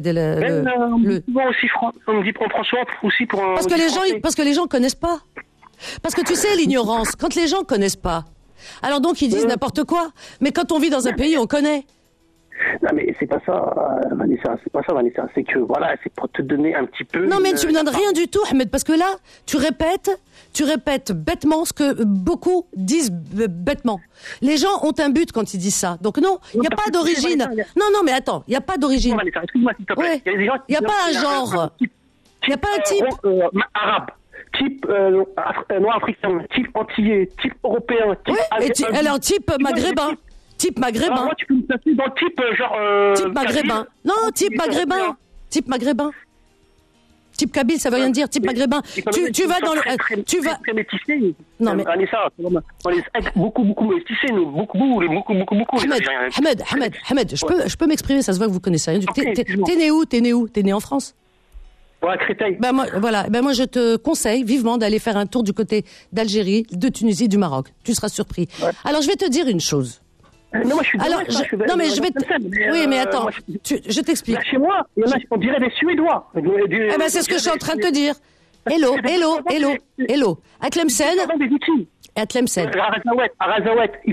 me dit qu'on prend soin aussi pour un... Parce que les gens connaissent pas. Parce que tu sais, l'ignorance, quand les gens connaissent pas, alors donc ils disent n'importe quoi. Mais quand on vit dans un pays, on connaît. Non mais c'est pas ça, Vanessa, c'est que voilà, c'est pour te donner un petit peu... Non mais tu me donnes rien du tout, Ahmed, parce que là, tu répètes bêtement ce que beaucoup disent bêtement. Les gens ont un but quand ils disent ça, donc non, il n'y a pas d'origine. Non mais attends, il n'y a pas d'origine. Excuse-moi s'il te plaît. Il n'y a pas un genre, il n'y a pas un type. Arabe, type noir africain, type antillais, type européen, type... alors type maghrébin. Type maghrébin. Alors moi, tu peux me placer dans le type genre... type maghrébin. Non, type maghrébin. Type maghrébin. Type kabyle, ça veut rien dire. Type maghrébin. Tu vas dans le... Tu vas... Très métissés. Non mais... On les beaucoup métissés, nous. Beaucoup. Ahmed, je peux m'exprimer, ça se voit que vous connaissez rien du tout. T'es né où? T'es né en France? Ouais, à Créteil. Moi, je te conseille vivement d'aller faire un tour du côté d'Algérie, de Tunisie, du Maroc. Tu seras surpris. Alors, je vais te dire une chose. Non, moi je suis Oui, mais attends, je t'explique. Chez moi, on dirait des Suédois. C'est ce que je suis en train de te dire. Hello. À Tlemcen. À Razaouet, ils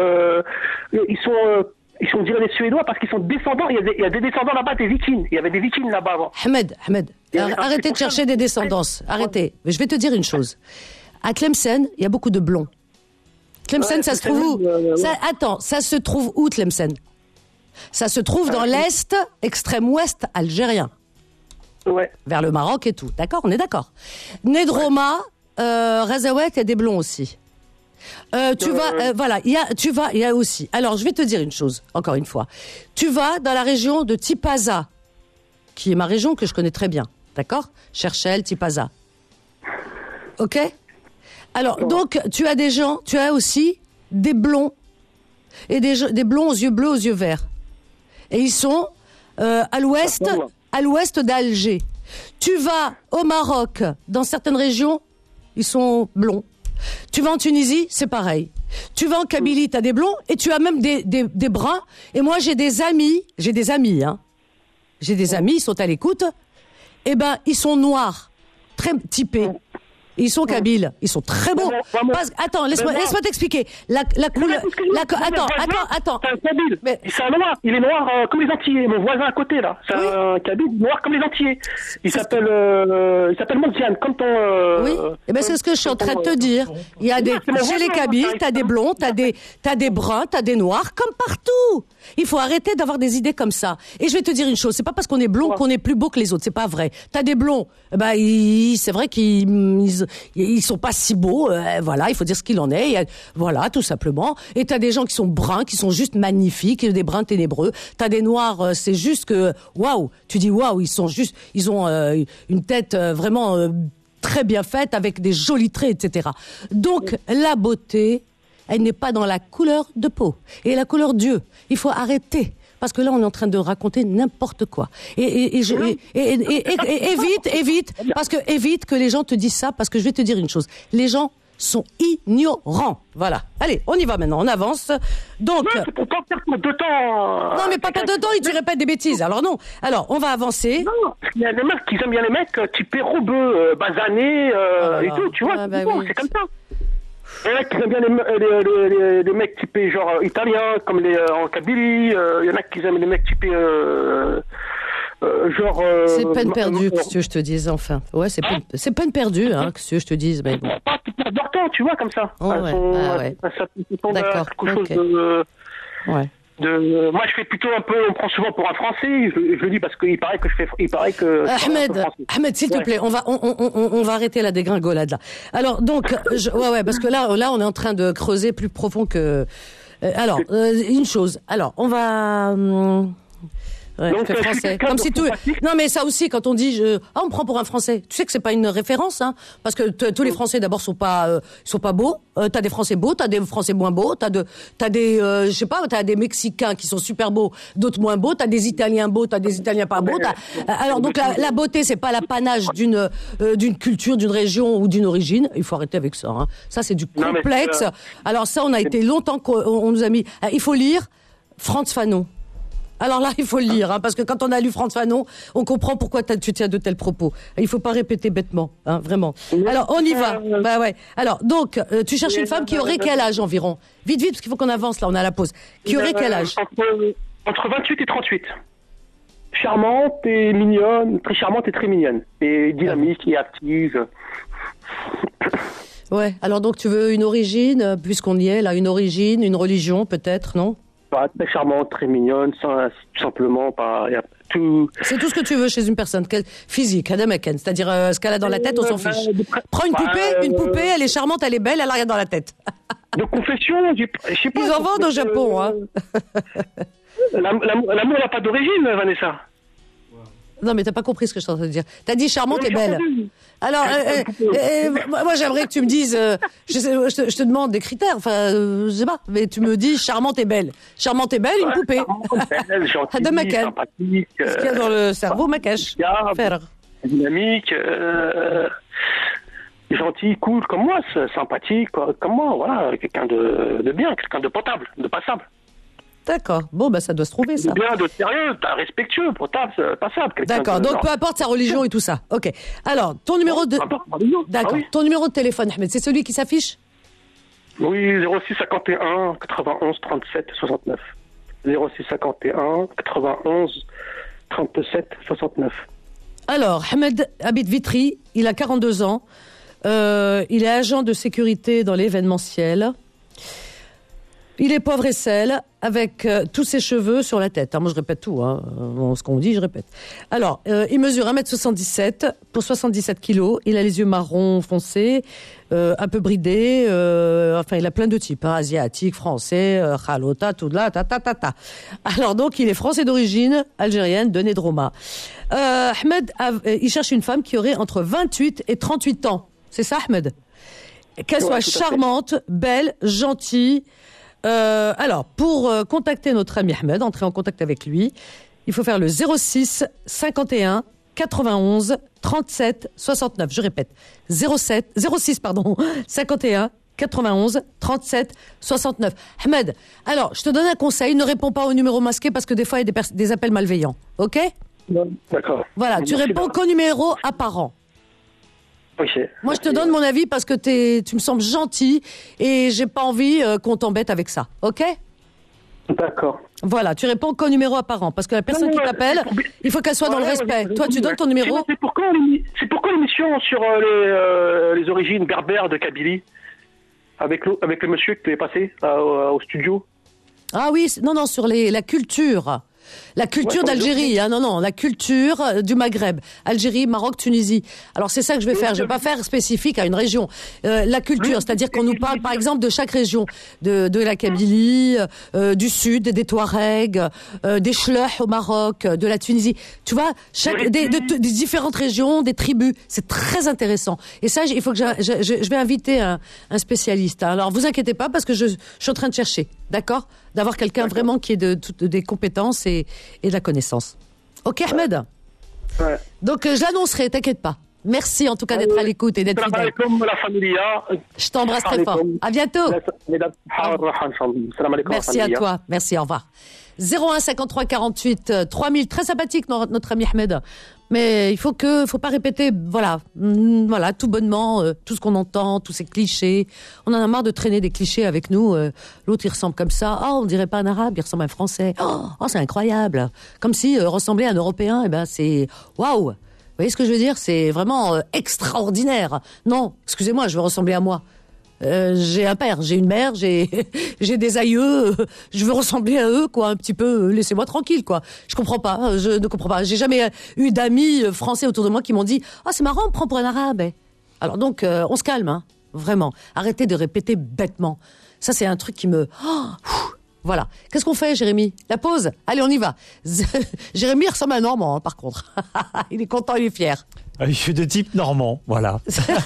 sont dirait des Suédois parce qu'ils sont descendants. Il y a des descendants là-bas, des Vikings. Il y avait des Vikings là-bas avant. Ahmed, arrêtez de chercher des descendances. Arrêtez. Mais je vais te dire une chose. À Tlemcen, il y a beaucoup de blonds. Tlemcen, ça se trouve où? Ça se trouve où, Tlemcen? Ça se trouve dans l'Est, extrême ouest algérien. Ouais. Vers le Maroc et tout. D'accord? On est d'accord. Nedroma, Razaouet, il y a des blonds aussi. Il y a aussi. Alors, je vais te dire une chose, encore une fois. Tu vas dans la région de Tipaza, qui est ma région que je connais très bien. D'accord? Cherchel, Tipaza. Ok? Alors, donc, tu as aussi des blonds. Et des blonds aux yeux bleus, aux yeux verts. Et ils sont à l'ouest d'Alger. Tu vas au Maroc, dans certaines régions, ils sont blonds. Tu vas en Tunisie, c'est pareil. Tu vas en Kabylie, tu as des blonds, et tu as même des bruns. Et moi, j'ai des amis, hein. J'ai des amis, ils sont à l'écoute. Eh ben, ils sont noirs, très typés. Ils sont kabyles. Ils sont très beaux. Attends, laisse-moi t'expliquer. La couleur. Attends. C'est un kabyle. C'est un noir. Il est noir comme les Antillais. Mon voisin à côté, là. C'est un kabyle noir comme les Antillais. Il s'appelle Mondiane, comme ton. Oui. Eh ben, c'est ce que je suis en train de te dire. Il y a chez les kabyles, t'as des blonds, t'as des bruns, t'as des noirs, comme partout. Il faut arrêter d'avoir des idées comme ça. Et je vais te dire une chose. C'est pas parce qu'on est blond qu'on est plus beau que les autres. C'est pas vrai. T'as des blonds. C'est vrai qu'ils sont pas si beaux, voilà, il faut dire ce qu'il en est, voilà, tout simplement. Et t'as des gens qui sont bruns, qui sont juste magnifiques, des bruns ténébreux. T'as des noirs, c'est juste que, waouh, tu dis waouh, ils ont une tête vraiment très bien faite, avec des jolis traits, etc. Donc, la beauté, elle n'est pas dans la couleur de peau et la couleur d'yeux. Il faut arrêter. Parce que là, on est en train de raconter n'importe quoi. Évite, parce que évite que les gens te disent ça, parce que je vais te dire une chose. Les gens sont ignorants. Voilà. Allez, on y va maintenant, on avance. Donc. Pour pas perdre de temps. Non, mais pas perdre de temps, tu répètes des bêtises. Alors non. Alors, on va avancer. Non, il y a des mecs qui aiment bien les mecs typés robeux, basanés, et tout, tu vois. C'est comme ça. Il y en a qui aiment bien les mecs typés genre italiens, comme en Kabylie. Il y en a qui aiment les mecs typés genre... c'est peine perdue, que je te dise, enfin. Ouais, c'est peine perdue, hein, que je te dise. Mais bon. Pas tout leur temps, tu vois, comme ça. Oh, ouais. D'accord, okay. Ouais. Moi, je fais plutôt un peu, on me prend souvent pour un Français. Je le dis parce qu'il paraît que Ahmed, s'il te plaît, on va arrêter la dégringolade là. Alors donc, parce que là, on est en train de creuser plus profond que. Une chose. Alors, on va. Donc, français. Comme si tout. Non, mais ça aussi, quand on dit, on me prend pour un Français. Tu sais que c'est pas une référence, hein, parce que tous les Français d'abord sont pas beaux. T'as des Français beaux, t'as des Français moins beaux, t'as des, je sais pas, t'as des Mexicains qui sont super beaux, d'autres moins beaux, t'as des Italiens beaux, t'as des Italiens pas beaux. Alors donc la beauté, c'est pas l'apanage d'une culture, d'une région ou d'une origine. Il faut arrêter avec ça. Hein. Ça, c'est du complexe. Alors ça, on a été longtemps qu'on nous a mis. Il faut lire Frantz Fanon. Alors là, il faut le lire, hein, parce que quand on a lu Frantz Fanon, on comprend pourquoi tu tiens de tels propos. Il faut pas répéter bêtement, hein, vraiment. Alors, on y va. Bah ouais. Alors, donc, tu cherches une femme qui aurait quel âge environ ? Vite, parce qu'il faut qu'on avance, là, on a la pause. Qui aurait quel âge ? Entre 28 et 38. Charmante et mignonne, très charmante et très mignonne. Et dynamique et active. Ouais, alors donc tu veux une origine, puisqu'on y est, là, une origine, une religion peut-être, non ? Très charmante, très mignonne, tout simplement, tout. C'est tout ce que tu veux chez une personne physique, Hadamaken, c'est-à-dire ce qu'elle a dans la tête, on s'en fiche. Prends une poupée, elle est charmante, elle est belle, elle a rien dans la tête. De confession, je sais pas. Ils en vendent au Japon, hein. L'amour n'a pas d'origine, Vanessa. Non, mais t'as pas compris ce que je suis en train de dire. T'as dit charmante et belle. Alors, moi, j'aimerais que tu me dises, je te demande des critères, enfin, je sais pas, mais tu me dis charmante et belle. Charmante et belle, une poupée. De Macache. Sympathique. Ce qu'il y a dans le cerveau, Macache. Dynamique, gentil, cool, comme moi, sympathique, comme moi, voilà, quelqu'un de bien, quelqu'un de potable, de passable. D'accord. Bon, ça doit se trouver, ça. Bien, de sérieux, respectueux, potable, passable. D'accord. Donc, peu importe sa religion et tout ça. OK. Alors, ton numéro de... D'accord. Oui. Ton numéro de téléphone, Ahmed, c'est celui qui s'affiche ? Oui, 06 51 91 37 69. 06 51 91 37 69. Alors, Ahmed habite Vitry, il a 42 ans. Il est agent de sécurité dans l'événementiel. Il est pauvre et sel, avec tous ses cheveux sur la tête. Moi, je répète tout, hein. Ce qu'on dit, je répète. Alors, il mesure 1m77 pour 77 kilos. Il a les yeux marron foncés, un peu bridés. Il a plein de types, hein, asiatique, français, khalota, tout là, ta. Alors, donc, il est français d'origine, algérienne, de Nedroma. Ahmed, il cherche une femme qui aurait entre 28 et 38 ans. C'est ça, Ahmed ? Qu'elle soit charmante, belle, gentille. Alors, pour contacter notre ami Ahmed, entrer en contact avec lui, il faut faire le 06 51 91 37 69. Je répète, 06 51 91 37 69. Ahmed, alors, je te donne un conseil, ne réponds pas au numéro masqué parce que des fois, il y a des appels malveillants. OK ? D'accord. Voilà, tu réponds qu'au numéro apparent. Moi, je te donne mon avis parce que tu me sembles gentil et j'ai pas envie qu'on t'embête avec ça. Ok ? D'accord. Voilà, tu réponds qu'au numéro apparent parce que la personne qui t'appelle, il faut qu'elle soit dans le respect. Toi, tu donnes ton numéro. C'est pourquoi l'émission sur les origines berbères de Kabylie avec le monsieur qui est passé au studio. Ah oui, non, sur la culture. La culture d'Algérie, la culture du Maghreb, Algérie, Maroc, Tunisie. Alors c'est ça que je vais faire. Je vais pas faire spécifique à une région. La culture, c'est-à-dire qu'on nous parle par exemple de chaque région, de la Kabylie, du sud, des Touaregs, des Chleuh au Maroc, de la Tunisie. Tu vois, des différentes régions, des tribus. C'est très intéressant. Et ça, il faut que je vais inviter un spécialiste. Alors vous inquiétez pas parce que je suis en train de chercher, d'accord, d'avoir quelqu'un vraiment qui ait des compétences et de la connaissance. Ok, Ahmed ? Ouais. Donc, je l'annoncerai, t'inquiète pas. Merci en tout cas d'être à l'écoute et d'être fidèle. Je t'embrasse très fort. À bientôt. Merci à toi. Merci, au revoir. 01 53 48 3000. Très sympathique notre ami Ahmed. Mais il faut pas répéter, voilà, tout bonnement, tout ce qu'on entend, tous ces clichés. On en a marre de traîner des clichés avec nous. L'autre, il ressemble comme ça. Oh, on dirait pas un arabe, il ressemble à un français. Oh, c'est incroyable. Comme si ressembler à un européen, c'est waouh. Vous voyez ce que je veux dire? C'est vraiment extraordinaire. Non, excusez-moi, je veux ressembler à moi. J'ai un père, j'ai une mère, j'ai des aïeux, je veux ressembler à eux, quoi, un petit peu, laissez-moi tranquille, quoi. Je ne comprends pas. J'ai jamais eu d'amis français autour de moi qui m'ont dit « Ah, c'est marrant, on me prend pour un arabe. » Alors donc, on se calme, hein, vraiment. Arrêtez de répéter bêtement. Ça, c'est un truc qui me... Voilà. Qu'est-ce qu'on fait, Jérémy? La pause? Allez, on y va. Jérémy ressemble à un Normand, hein, par contre. Il est content, il est fier. Je suis de type normand, voilà.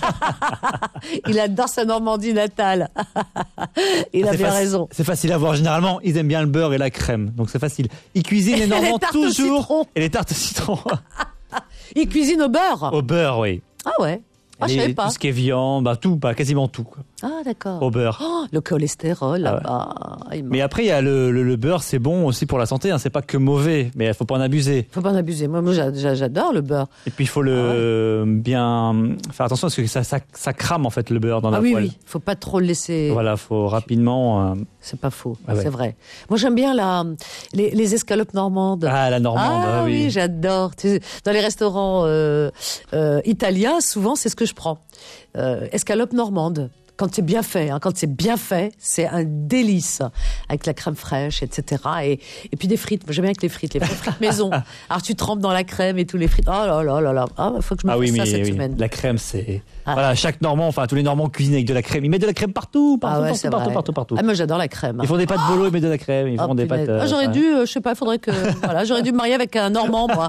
Il adore sa Normandie natale. Il a bien raison. C'est facile à voir. Généralement, ils aiment bien le beurre et la crème. Donc c'est facile. Ils cuisinent les Normands toujours. Et les tartes au citron. Ils cuisinent au beurre? Au beurre, oui. Ah ouais. Ah, je savais pas. Tout ce qui est viande, quasiment tout, quoi. Ah, d'accord. Au beurre. Oh, le cholestérol, là-bas. Mais après, il y a le beurre, c'est bon aussi pour la santé, hein. C'est pas que mauvais, mais il faut pas en abuser. Faut pas en abuser. Moi, j'adore le beurre. Et puis, il faut bien faire attention parce que ça crame, en fait, le beurre dans la poêle. Oui. Faut pas trop le laisser. Voilà, faut rapidement. C'est pas faux. Ah ouais. C'est vrai. Moi, j'aime bien les escalopes normandes. Ah, la normande. Ah oui, j'adore. Dans les restaurants, italiens, souvent, c'est ce que je prends. Escalope normande. Quand c'est bien fait, c'est un délice avec la crème fraîche, etc. Et puis des frites. Moi, j'aime bien avec les frites maison. Alors tu trempes dans la crème et tous les frites. Oh là là là là. Ah, faut que je me fasse ça cette semaine. La crème, c'est voilà, chaque Normand, enfin tous les Normands cuisinent avec de la crème. Ils mettent de la crème partout. Partout. Ah, moi j'adore la crème. Ils font des pâtes bolo, ils mettent de la crème. Ils font des pâtes. J'aurais dû, je sais pas, faudrait que j'aurais dû me marier avec un Normand, moi.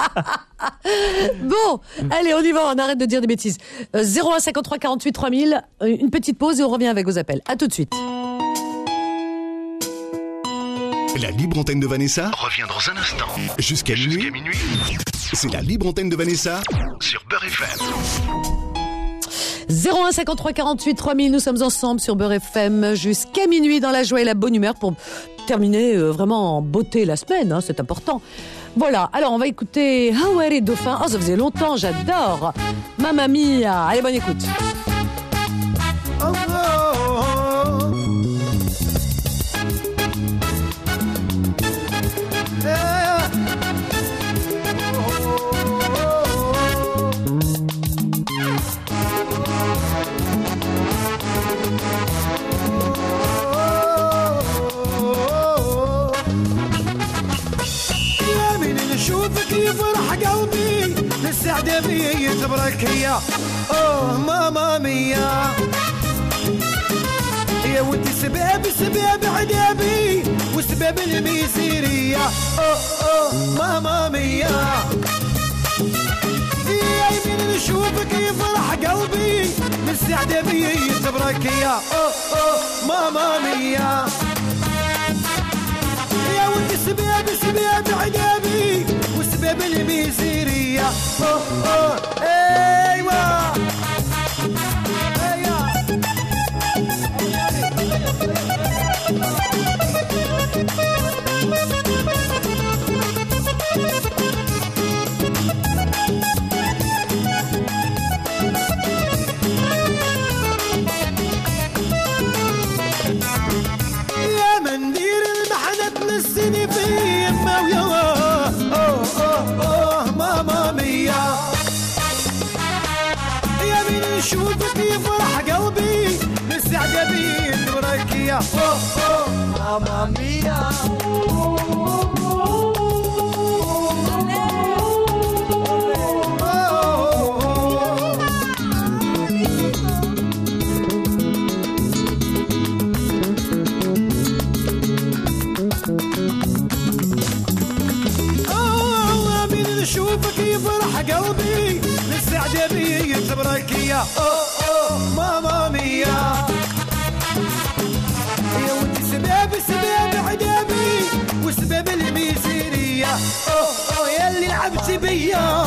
Bon, allez, on y va, on arrête de dire des bêtises. 01 53 48 3000, une petite pause et on revient avec vos appels. À tout de suite. La libre antenne de Vanessa revient dans un instant. Jusqu'à minuit. C'est la libre antenne de Vanessa sur Beurre FM. 01 53 48 3000, nous sommes ensemble sur Beurre FM jusqu'à minuit dans la joie et la bonne humeur pour terminer vraiment en beauté la semaine, hein, c'est important. Voilà, alors on va écouter Hawari Dauphin. Oh, ça faisait longtemps, j'adore. Mamma Mia. Allez, bonne écoute. شوفك يفرح قلبي للسعدة بي تبرك هي اوه ماما ميا يا ودي سباب عذابي وسباب الميسيرية اوه ماما ميا يا يمين نشوفك يفرح قلبي للسعدة بي تبرك هي اوه ماما ميا يا ودي سباب عذابي وسباب الميزيرية ايوه تمسني في يما ويا ماما ميا يا من نشوفك يفرح قلبي بالسعدة بين نورك يا ماما ميا نشوفك يفرح قلبي للسعدة بي تبرك يا ماما ميا يا وانت سباب عذابي وسباب الميزيرية يا اللي لعبت بيا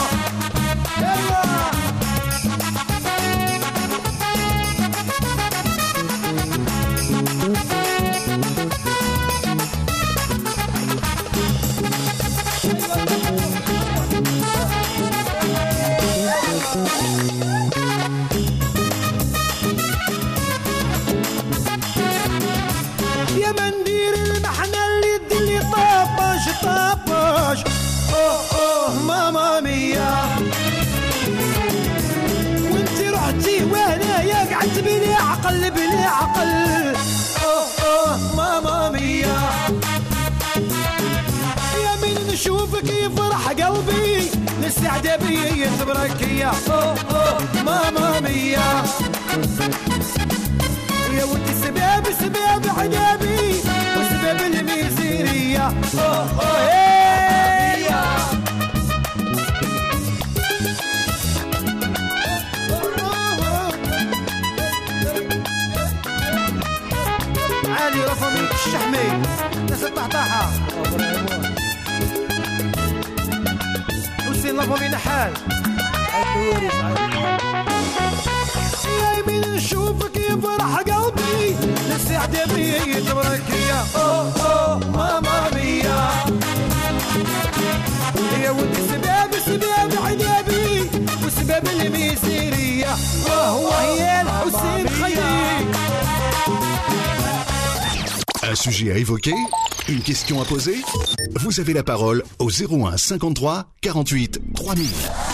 يا مندير المحنة اللي الدنيا طابش ماما ميا وانتي رحتي وهنايا قعدت بلا عقل ماما ميا يا من نشوفك يفرح قلبي للسعدة بي تبرك يا ماما ميا يا وانت سباب عذابي وسباب الميزيرية علي رفع منك الشحمي ناس الطحطاحة حسين رفع من حال يا يمين نشوفك يفرح قلبي للسعدة بي تبرك يا ماما ميا يا ودي سباب عذابي وسباب الميزيرية وهو هي الحسين خيري. Un sujet à évoquer? Une question à poser? Vous avez la parole au 01 53 48 3000.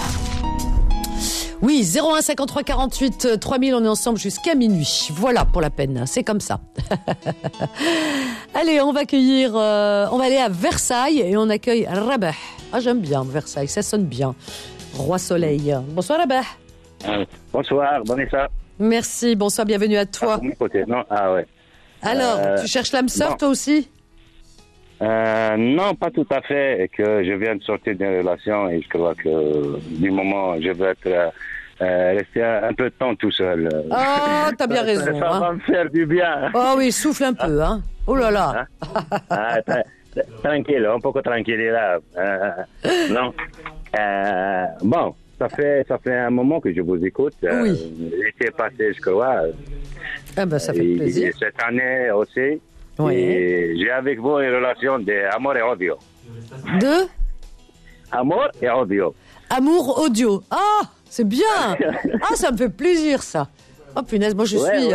Oui, 01 53 48 3000, on est ensemble jusqu'à minuit. Voilà pour la peine, c'est comme ça. Allez, on va aller à Versailles et on accueille Rabah. Ah, j'aime bien Versailles, ça sonne bien. Roi Soleil. Bonsoir Rabah. Bonsoir, Vanessa. Merci, bonsoir, bienvenue à toi. De mon côté, non, ah ouais. Alors, tu cherches l'âme sœur toi aussi? Non, pas tout à fait. Et que je viens de sortir d'une relation et je crois que du moment je veux être rester un peu de temps tout seul. Ah, t'as bien raison. Ça va me faire du bien. Oh oui, souffle un peu, hein. Oh là là. Tranquille, un peu tranquille là. Non. Bon, ça fait un moment que je vous écoute. Oui. L'été passé, je crois. Ah ben, ça fait plaisir. Et cette année aussi. Oui. Et j'ai avec vous une relation d'amour et audio. De Amour et audio. Amour audio. Ah, c'est bien. Ah, ça me fait plaisir, ça. Oh punaise, moi je suis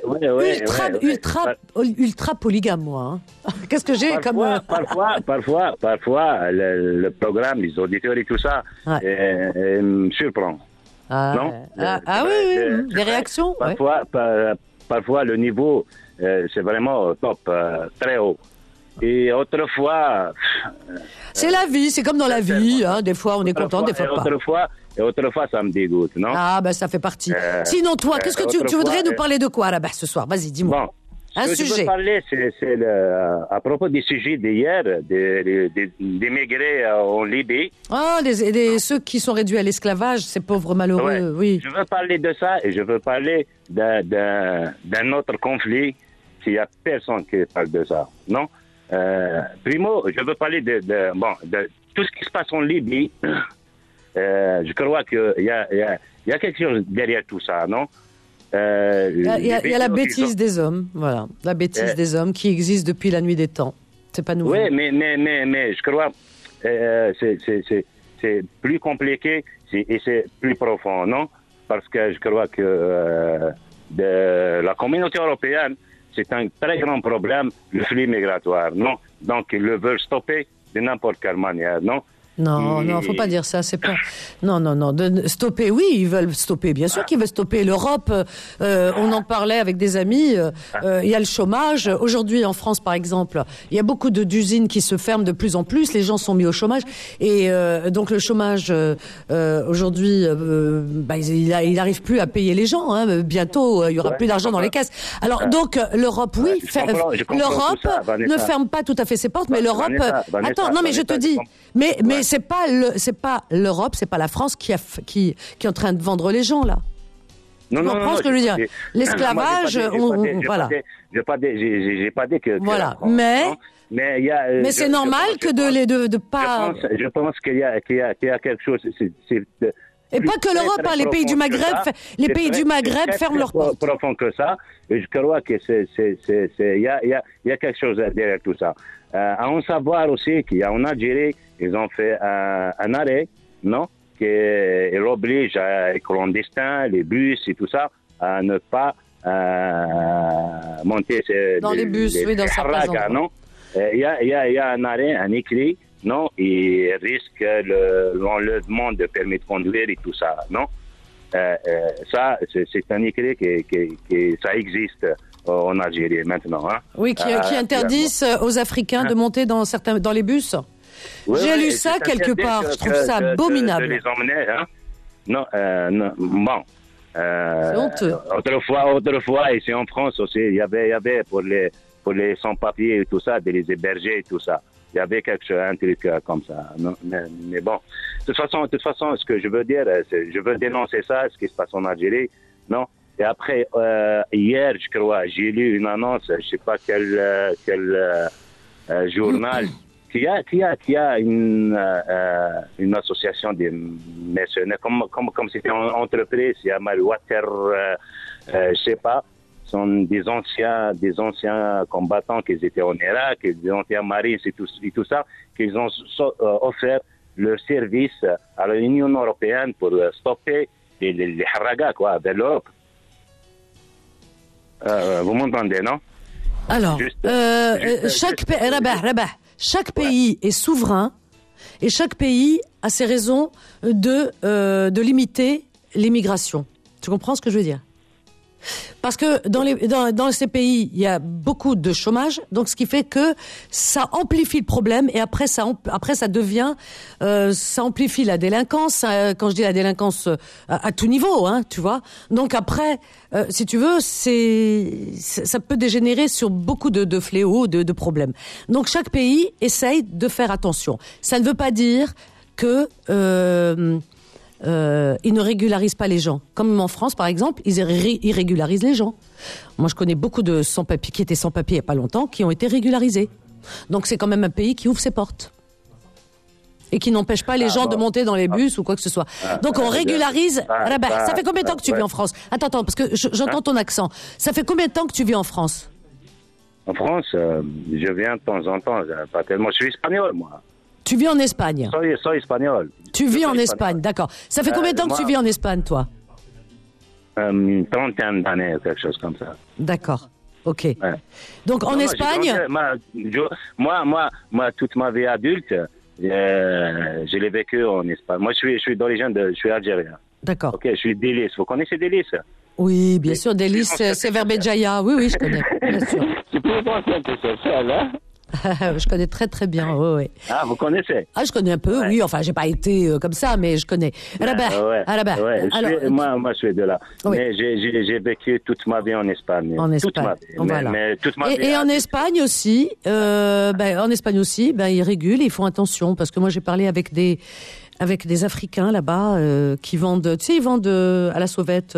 ultra polygame, moi. Hein. Qu'est-ce que j'ai parfois, comme... Parfois, le programme, les auditeurs et tout ça, me surprend. Ah, non oui, les réactions. Parfois, le niveau, c'est vraiment top, très haut. Et autrefois... c'est la vie, c'est comme dans la vie. Hein. Des fois, on est content, des fois pas. Et autrefois, ça me dégoûte, non? Ah, ben ça fait partie. Sinon, toi, qu'est-ce que tu voudrais nous parler de quoi, Rabah, ce soir? Vas-y, dis-moi. Bon, un sujet. Je veux parler, c'est à propos des sujets d'hier, des migrés en Libye. Ah, ceux qui sont réduits à l'esclavage, ces pauvres malheureux, oui. Je veux parler de ça et je veux parler d'un autre conflit. Il n'y a personne qui parle de ça, non? Primo, je veux parler de tout ce qui se passe en Libye. Je crois qu'il y a quelque chose derrière tout ça, non? Il y a la bêtise des hommes, voilà. La bêtise des hommes qui existe depuis la nuit des temps. C'est pas nouveau. Oui, mais je crois c'est plus compliqué et c'est plus profond, non? Parce que je crois que de la communauté européenne, c'est un très grand problème, le flux migratoire, non? Donc, ils le veulent stopper de n'importe quelle manière, non? Non, faut pas dire ça, c'est pas... Non, de stopper, oui, ils veulent stopper, bien sûr qu'ils veulent stopper. L'Europe, on en parlait avec des amis, il y a le chômage. Aujourd'hui, en France, par exemple, il y a beaucoup d'usines qui se ferment de plus en plus, les gens sont mis au chômage, et donc le chômage, aujourd'hui, il arrive plus à payer les gens, hein. Bientôt, il y aura plus d'argent dans les caisses. Alors, donc, l'Europe, oui, l'Europe ne ferme pas tout à fait ses portes, mais l'Europe... Attends, non, mais je te dis... Mais c'est pas l'Europe, c'est pas la France qui est en train de vendre les gens là. Non, tu comprends ce que je veux dire? L'esclavage, voilà. J'ai pas dit que voilà, mais c'est normal que de pas. Je pense qu'il y a quelque chose. Et pas que l'Europe, hein, les pays du Maghreb, ferment leurs portes. Plus profond que ça, et je crois que il y a quelque chose derrière tout ça. À en savoir aussi qu'en Algérie, ils ont fait un arrêt, non, qui oblige les clandestins, les bus et tout ça, à ne pas monter dans les bus, dans certains endroits. Non, il y a un arrêt, un écrit, non, il risque l'enlèvement de permis de conduire et tout ça, non. Ça, c'est un écrit qui ça existe en Algérie maintenant. Hein. Oui, qui interdisent aux Africains de monter dans les bus. Oui, j'ai lu ça quelque part. Je trouve ça abominable. De les emmener, hein. Non, bon. C'est honteux. Autrefois, ici en France aussi, il y avait pour les sans-papiers et tout ça, de les héberger et tout ça. Il y avait un truc comme ça. Non, mais bon. De toute façon, ce que je veux dire, je veux dénoncer ça, ce qui se passe en Algérie, non. Et après, hier, je crois, j'ai lu une annonce, je sais pas quel journal, qui a une association des mercenaires, comme c'était une entreprise, il y a Malwater, je sais pas, sont des anciens combattants qui étaient en Irak, des anciens marines et tout ça, qu'ils ont offert leur service à l'Union européenne pour stopper les haragas, quoi, de l'Europe. Vous m'entendez, non? Alors, chaque pays est souverain et chaque pays a ses raisons de limiter l'immigration. Tu comprends ce que je veux dire? Parce que dans ces pays, il y a beaucoup de chômage, donc ce qui fait que ça amplifie le problème et après ça devient, ça amplifie la délinquance. Quand je dis la délinquance à tout niveau, hein, tu vois. Donc après, si tu veux, ça peut dégénérer sur beaucoup de fléaux, de problèmes. Donc chaque pays essaye de faire attention. Ça ne veut pas dire que ils ne régularisent pas les gens. Comme en France, par exemple, ils régularisent les gens. Moi, je connais beaucoup de sans-papiers qui étaient sans-papiers il n'y a pas longtemps, qui ont été régularisés. Donc, c'est quand même un pays qui ouvre ses portes. Et qui n'empêche pas les gens de monter dans les bus ou quoi que ce soit. Donc, on régularise... Rabat, ça fait combien de temps que tu vis en France? Attends, parce que j'entends ton accent. Ça fait combien de temps que tu vis en France? En France, je viens de temps en temps. Pas tellement. Je suis espagnol, moi. Tu vis en Espagne? Soy espagnol. Tu vis en Espagne, d'accord. Ça fait combien de temps que tu vis en Espagne, toi? Une trentaine d'années, quelque chose comme ça. D'accord, ok. Ouais. Donc en Espagne... Moi, toute ma vie adulte, je l'ai vécu en Espagne. Moi, je suis d'origine, je suis algérien. D'accord. Ok, je suis d'Hélice. Vous connaissez d'Hélice? Oui, bien sûr, d'Hélice, c'est vers Béjaïa. Oui, je connais, bien sûr. Tu peux penser que c'est ça, là? Je connais très très bien, oui. Ah, vous connaissez? Ah, je connais un peu, oui. Enfin, j'ai pas été comme ça, mais je connais. Rabat. Moi, je suis de là. Oui. Mais j'ai vécu toute ma vie en Espagne. En Espagne. Toute ma vie. Voilà. Mais toute ma vie. Et en Espagne aussi, ils régulent, ils font attention, parce que moi j'ai parlé avec des Africains là-bas qui vendent, tu sais, ils vendent à la sauvette,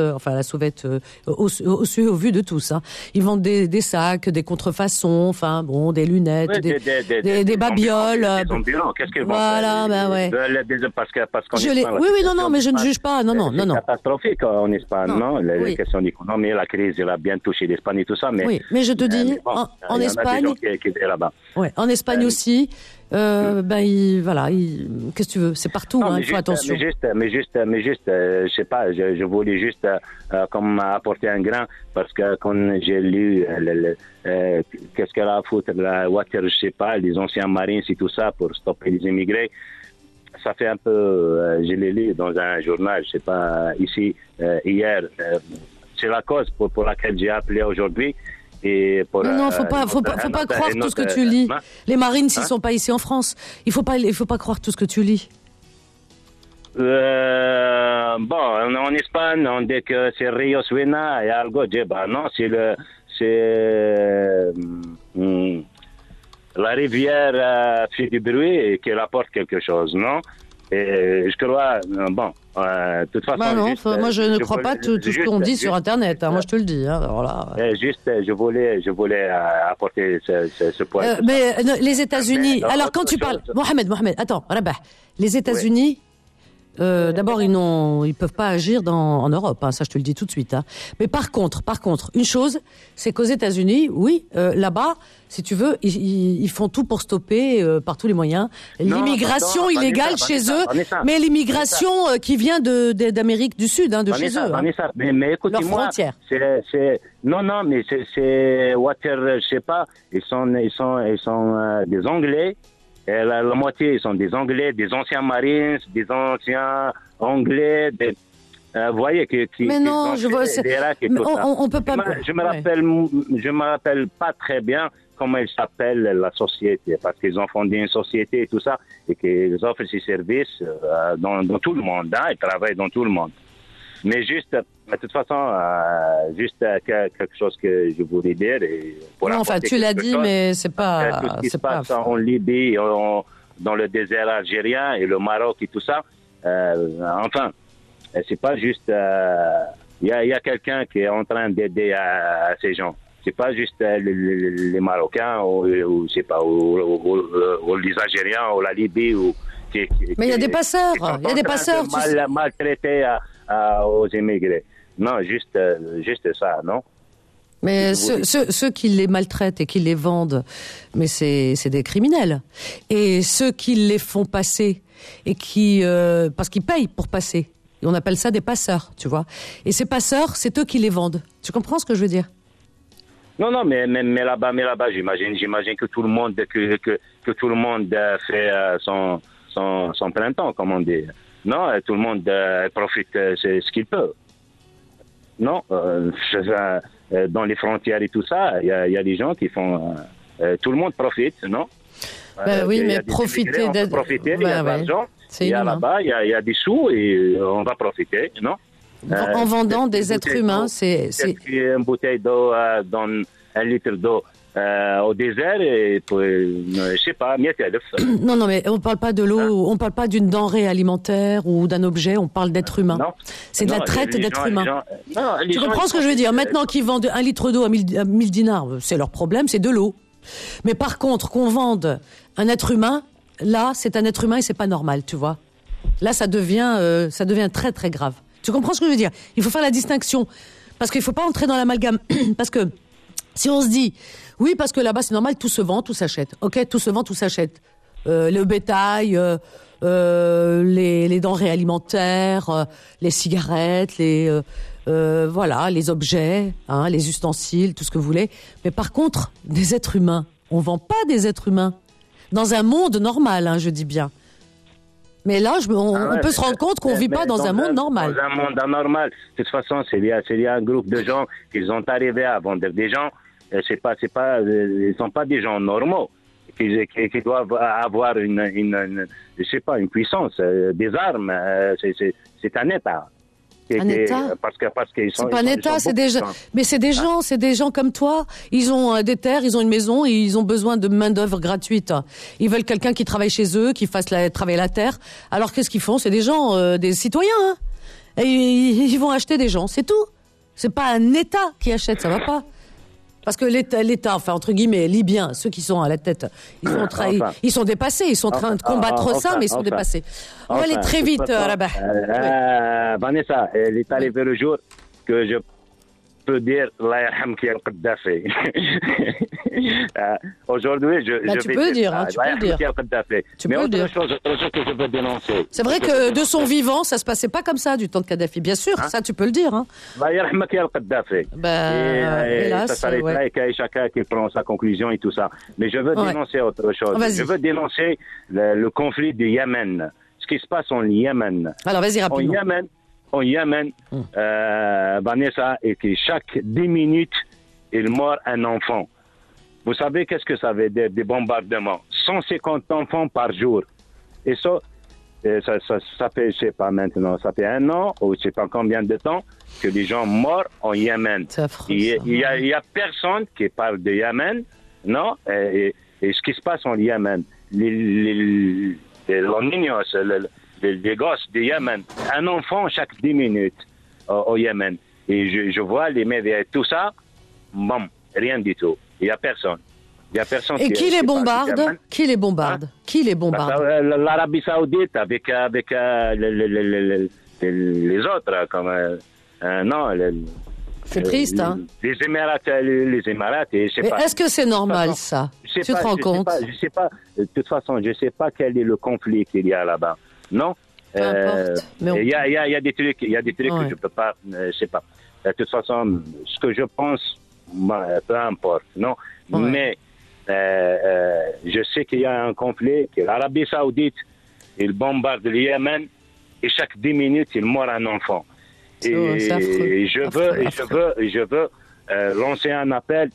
au vu de tous. Hein. Ils vendent des sacs, des contrefaçons, enfin bon, des lunettes, des babioles. Des ambulants, qu'est-ce qu'ils vendent? Voilà, ben ouais. Parce qu'en Espagne, non, mais je ne juge pas, non. C'est catastrophique en Espagne, non? La question d'économie, la crise, elle a bien touché l'Espagne et tout ça, mais. Oui, mais je te dis, en Espagne. Qui est là-bas. Ouais, en Espagne aussi. qu'est-ce que tu veux? C'est partout, Non, il faut attention. Mais juste, je sais pas, je voulais juste comme apporter un grain parce que quand j'ai lu qu'est-ce qu'elle a à foutre la water, je sais pas, les anciens marines et tout ça pour stopper les immigrés. Ça fait un peu, je l'ai lu dans un journal, je sais pas, ici hier. C'est la cause pour laquelle j'ai appelé aujourd'hui. Et pour, non, faut pas croire tout ce que tu lis. Les Marines, s'ils sont pas ici en France, il faut pas croire tout ce que tu lis. Bon, en Espagne, on dit que c'est Rio Suena et algo Jeba. Non, c'est la rivière fait du bruit et qu'elle apporte quelque chose, non? Et je crois, de toute façon... moi je ne crois pas tout ce qu'on dit sur Internet, moi je te le dis. Voilà. Je voulais apporter ce point. Mais les États-Unis, alors quand tu parles... Mohamed, attends, Rabah, les États-Unis... D'abord, ils peuvent pas agir en Europe, ça je te le dis tout de suite. Mais par contre, une chose, c'est qu'aux États-Unis, oui, là-bas, si tu veux, ils font tout pour stopper par tous les moyens l'immigration illégale chez eux, mais l'immigration qui vient d'Amérique du Sud, de chez eux. Mais écoutez-moi, leurs frontières. Non, mais c'est Water, je sais pas, ils sont des Anglais. Et la moitié, ils sont des Anglais, des anciens Marines, des anciens Anglais, vous voyez mais non, je vois, on peut pas. Je me rappelle pas très bien comment ils s'appellent la société, parce qu'ils ont fondé une société et tout ça, et qu'ils offrent ces services dans tout le monde, ils travaillent dans tout le monde. Mais juste, de toute façon, juste quelque chose que je voulais dire. Non, enfin, tu l'as dit, mais c'est pas... Tout ce qui se passe en Libye, dans le désert algérien et le Maroc et tout ça, enfin, c'est pas juste... Il y a quelqu'un qui est en train d'aider à ces gens. C'est pas juste les Marocains ou je sais pas, ou les Algériens ou la Libye. Mais il y a des passeurs. Il y a des passeurs. Maltraités aux immigrés. Non, juste ça, non? Mais ceux qui les maltraitent et qui les vendent, mais c'est des criminels. Et ceux qui les font passer et parce qu'ils payent pour passer, et on appelle ça des passeurs, tu vois. Et ces passeurs, c'est eux qui les vendent. Tu comprends ce que je veux dire? Non, mais là-bas, j'imagine que tout le monde tout le monde fait son plein temps, comme on dit. Non, tout le monde profite ce qu'il peut. Non, dans les frontières et tout ça, il y a des gens qui font... tout le monde profite, non? Oui, mais profiter il y a de l'argent, il y a là-bas, il y a des sous et on va profiter, non? En vendant des êtres humains, c'est... Une bouteille d'eau dans 1 litre d'eau au désert et je sais pas, Non, mais on parle pas de l'eau, on parle pas d'une denrée alimentaire ou d'un objet, on parle d'être humain. C'est de la traite d'être humain. Tu comprends ce que je veux dire? Maintenant qu'ils vendent 1 litre d'eau à 1000 dinars, c'est leur problème, c'est de l'eau. Mais par contre, qu'on vende un être humain, là, c'est un être humain et c'est pas normal, tu vois. Là, ça devient très très grave. Tu comprends ce que je veux dire? Il faut faire la distinction. Parce qu'il faut pas entrer dans l'amalgame. Parce que si on se dit, oui, parce que là-bas c'est normal, tout se vend, tout s'achète. Ok, tout se vend, tout s'achète. Le bétail, les denrées alimentaires, les cigarettes, les objets, les ustensiles, tout ce que vous voulez. Mais par contre, des êtres humains, on vend pas des êtres humains. Dans un monde normal, je dis bien. Mais là, on peut se rendre compte qu'on vit pas dans un monde normal. Dans un monde anormal. De toute façon, s'il y a un groupe de gens qui sont arrivés à vendre des gens, ils sont pas des gens normaux qui doivent avoir une puissance, des armes. C'est un État. Un État? Parce qu'ils sont. C'est pas un État, c'est des gens. Mais c'est des gens comme toi. Ils ont des terres, ils ont une maison et ils ont besoin de main d'œuvre gratuite. Ils veulent quelqu'un qui travaille chez eux, qui fasse travailler la terre. Alors qu'est-ce qu'ils font? C'est des gens, des citoyens. Et ils vont acheter des gens, c'est tout. C'est pas un État qui achète, ça va pas. Parce que l'État, enfin entre guillemets, libyen, ceux qui sont à la tête, ils sont dépassés, ils sont en train de combattre ça, mais ils sont dépassés. On va aller très vite, Rabah. Vanessa, il est arrivé le jour que peux dire Allah yarham ki al-Qaddafi. Aujourd'hui, je tu vais peux dire, ça. tu peux le dire. Tu Mais peux le autre dire. chose que je veux dénoncer. C'est vrai que de son vivant, ça se passait pas comme ça du temps de Kadhafi. Bien sûr, ça tu peux le dire. Hein. Allah yarham ki al-Qaddafi. Hélas, ça s'arrêtera et qu'il y a chacun qui prend sa conclusion et tout ça. Mais je veux dénoncer autre chose. Vas-y. Je veux dénoncer le conflit du Yémen. Ce qui se passe en Yémen. Alors vas-y rapidement. En Yémen, Vanessa, et que chaque 10 minutes, il meurt un enfant. Vous savez qu'est-ce que ça veut dire, des bombardements? 150 enfants par jour. Et ça fait, je sais pas maintenant, ça fait 1 an, ou je sais pas combien de temps, que les gens meurent en Yémen. Il y a personne qui parle de Yémen, non? Et ce qui se passe en Yémen, les niños, les gosses du Yémen, un enfant chaque 10 minutes au Yémen. Et je vois les médias et tout ça, bon, rien du tout. Il n'y a personne. Et qui les bombarde? Qui les bombarde? Qui les bombarde? L'Arabie Saoudite avec les autres, comme non. C'est triste, hein? Les Émirats, je sais pas. Est-ce que c'est normal, ça? Tu te rends compte? Je sais pas. De toute façon, je sais pas quel est le conflit qu'il y a là-bas. Non? Peu importe. Il y a des trucs, que je peux pas, je sais pas. De toute façon, ce que je pense, peu importe, non? Ouais. Mais je sais qu'il y a un conflit, que l'Arabie Saoudite, il bombarde le Yémen et chaque 10 minutes, il meurt un enfant. Et je veux lancer un appel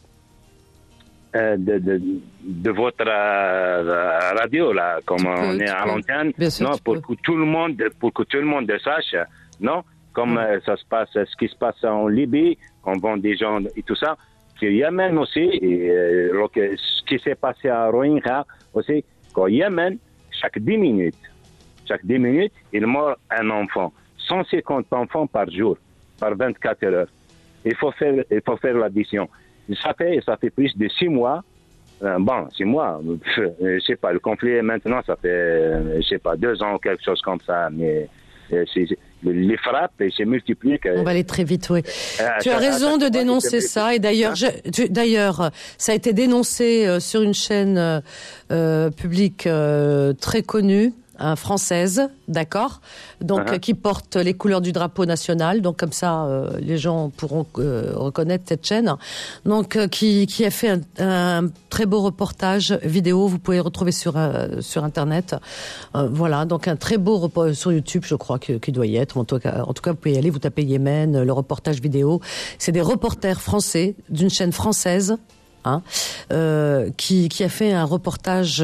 de votre radio là, comme on est à l'antenne, non, pour que tout le monde sache, non, comme ça se passe, ce qui se passe en Libye, on vend des gens et tout ça, au Yémen aussi, et ce qui s'est passé à Rohingya aussi, qu'au Yémen, chaque 10 minutes, il meurt un enfant. 150 enfants par jour, par 24 heures. Il faut faire l'addition. Ça fait plus de 6 mois. 6 mois. Je sais pas, le conflit maintenant, ça fait, je sais pas, 2 ans ou quelque chose comme ça. Mais les frappes, se multiplient. On va aller très vite, oui. Tu as raison de dénoncer ça. Et d'ailleurs, ça a été dénoncé sur une chaîne publique très connue, française, d'accord, donc qui porte les couleurs du drapeau national, donc comme ça les gens pourront reconnaître cette chaîne, donc qui a fait un très beau reportage vidéo, vous pouvez le retrouver sur internet, voilà, donc un très beau reportage sur YouTube, je crois qu'il doit y être, en tout cas vous pouvez y aller, vous tapez Yémen, le reportage vidéo, c'est des reporters français d'une chaîne française, qui a fait un reportage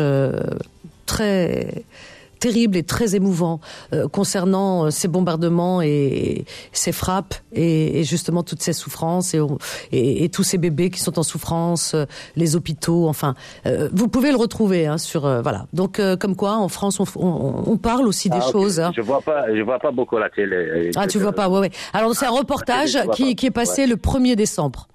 très terrible et très émouvant concernant ces bombardements et ces frappes et justement toutes ces souffrances et tous ces bébés qui sont en souffrance, les hôpitaux, enfin vous pouvez le retrouver sur voilà. Donc comme quoi en France on parle aussi des choses. Je vois pas beaucoup la télé. Tu vois pas, ouais. Alors c'est un reportage qui est passé le 1er décembre.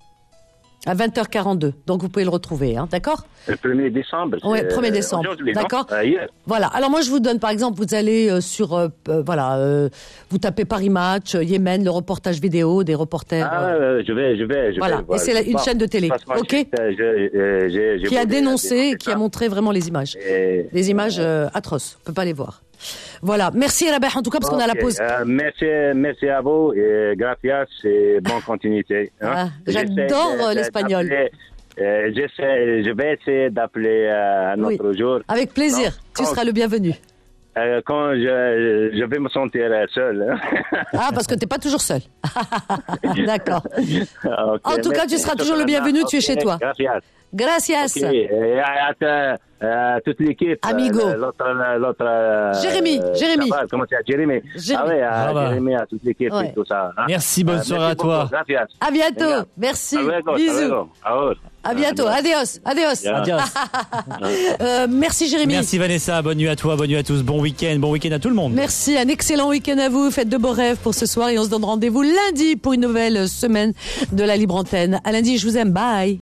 À 20h42, donc vous pouvez le retrouver, d'accord? Le 1er décembre. Oui, 1er décembre, d'accord. Voilà. Alors moi je vous donne, par exemple, vous allez sur, vous tapez Paris Match, Yémen, le reportage vidéo des reporters. Je vais. Voilà. Et c'est une chaîne de télé, ok. Qui a dénoncé, qui a montré vraiment les images, des images atroces. On peut pas les voir. Voilà, merci Rabah en tout cas parce qu'on a la pause. Merci à vous et gracias et bonne continuité. J'adore l'espagnol. Je vais essayer d'appeler un autre jour. Avec plaisir, tu seras le bienvenu. Quand je vais me sentir seul. Parce que t'es pas toujours seul. D'accord. Okay, en tout cas, tu seras toujours le bienvenu, tu es chez toi. Gracias. Okay. À toute l'équipe. Amigo. L'autre. Jérémy. Comment c'est? Jérémy. Jérémy, à toute l'équipe et tout ça. Merci, bonne soirée à toi. Gracias. À bientôt. Merci. Bisous. À bientôt. Adios. Merci Jérémy. Merci Vanessa. Bonne nuit à toi, bonne nuit à tous. Bon week-end à tout le monde. Merci. Un excellent week-end à vous. Faites de beaux rêves pour ce soir et on se donne rendez-vous lundi pour une nouvelle semaine de la Libre Antenne. À lundi. Je vous aime. Bye.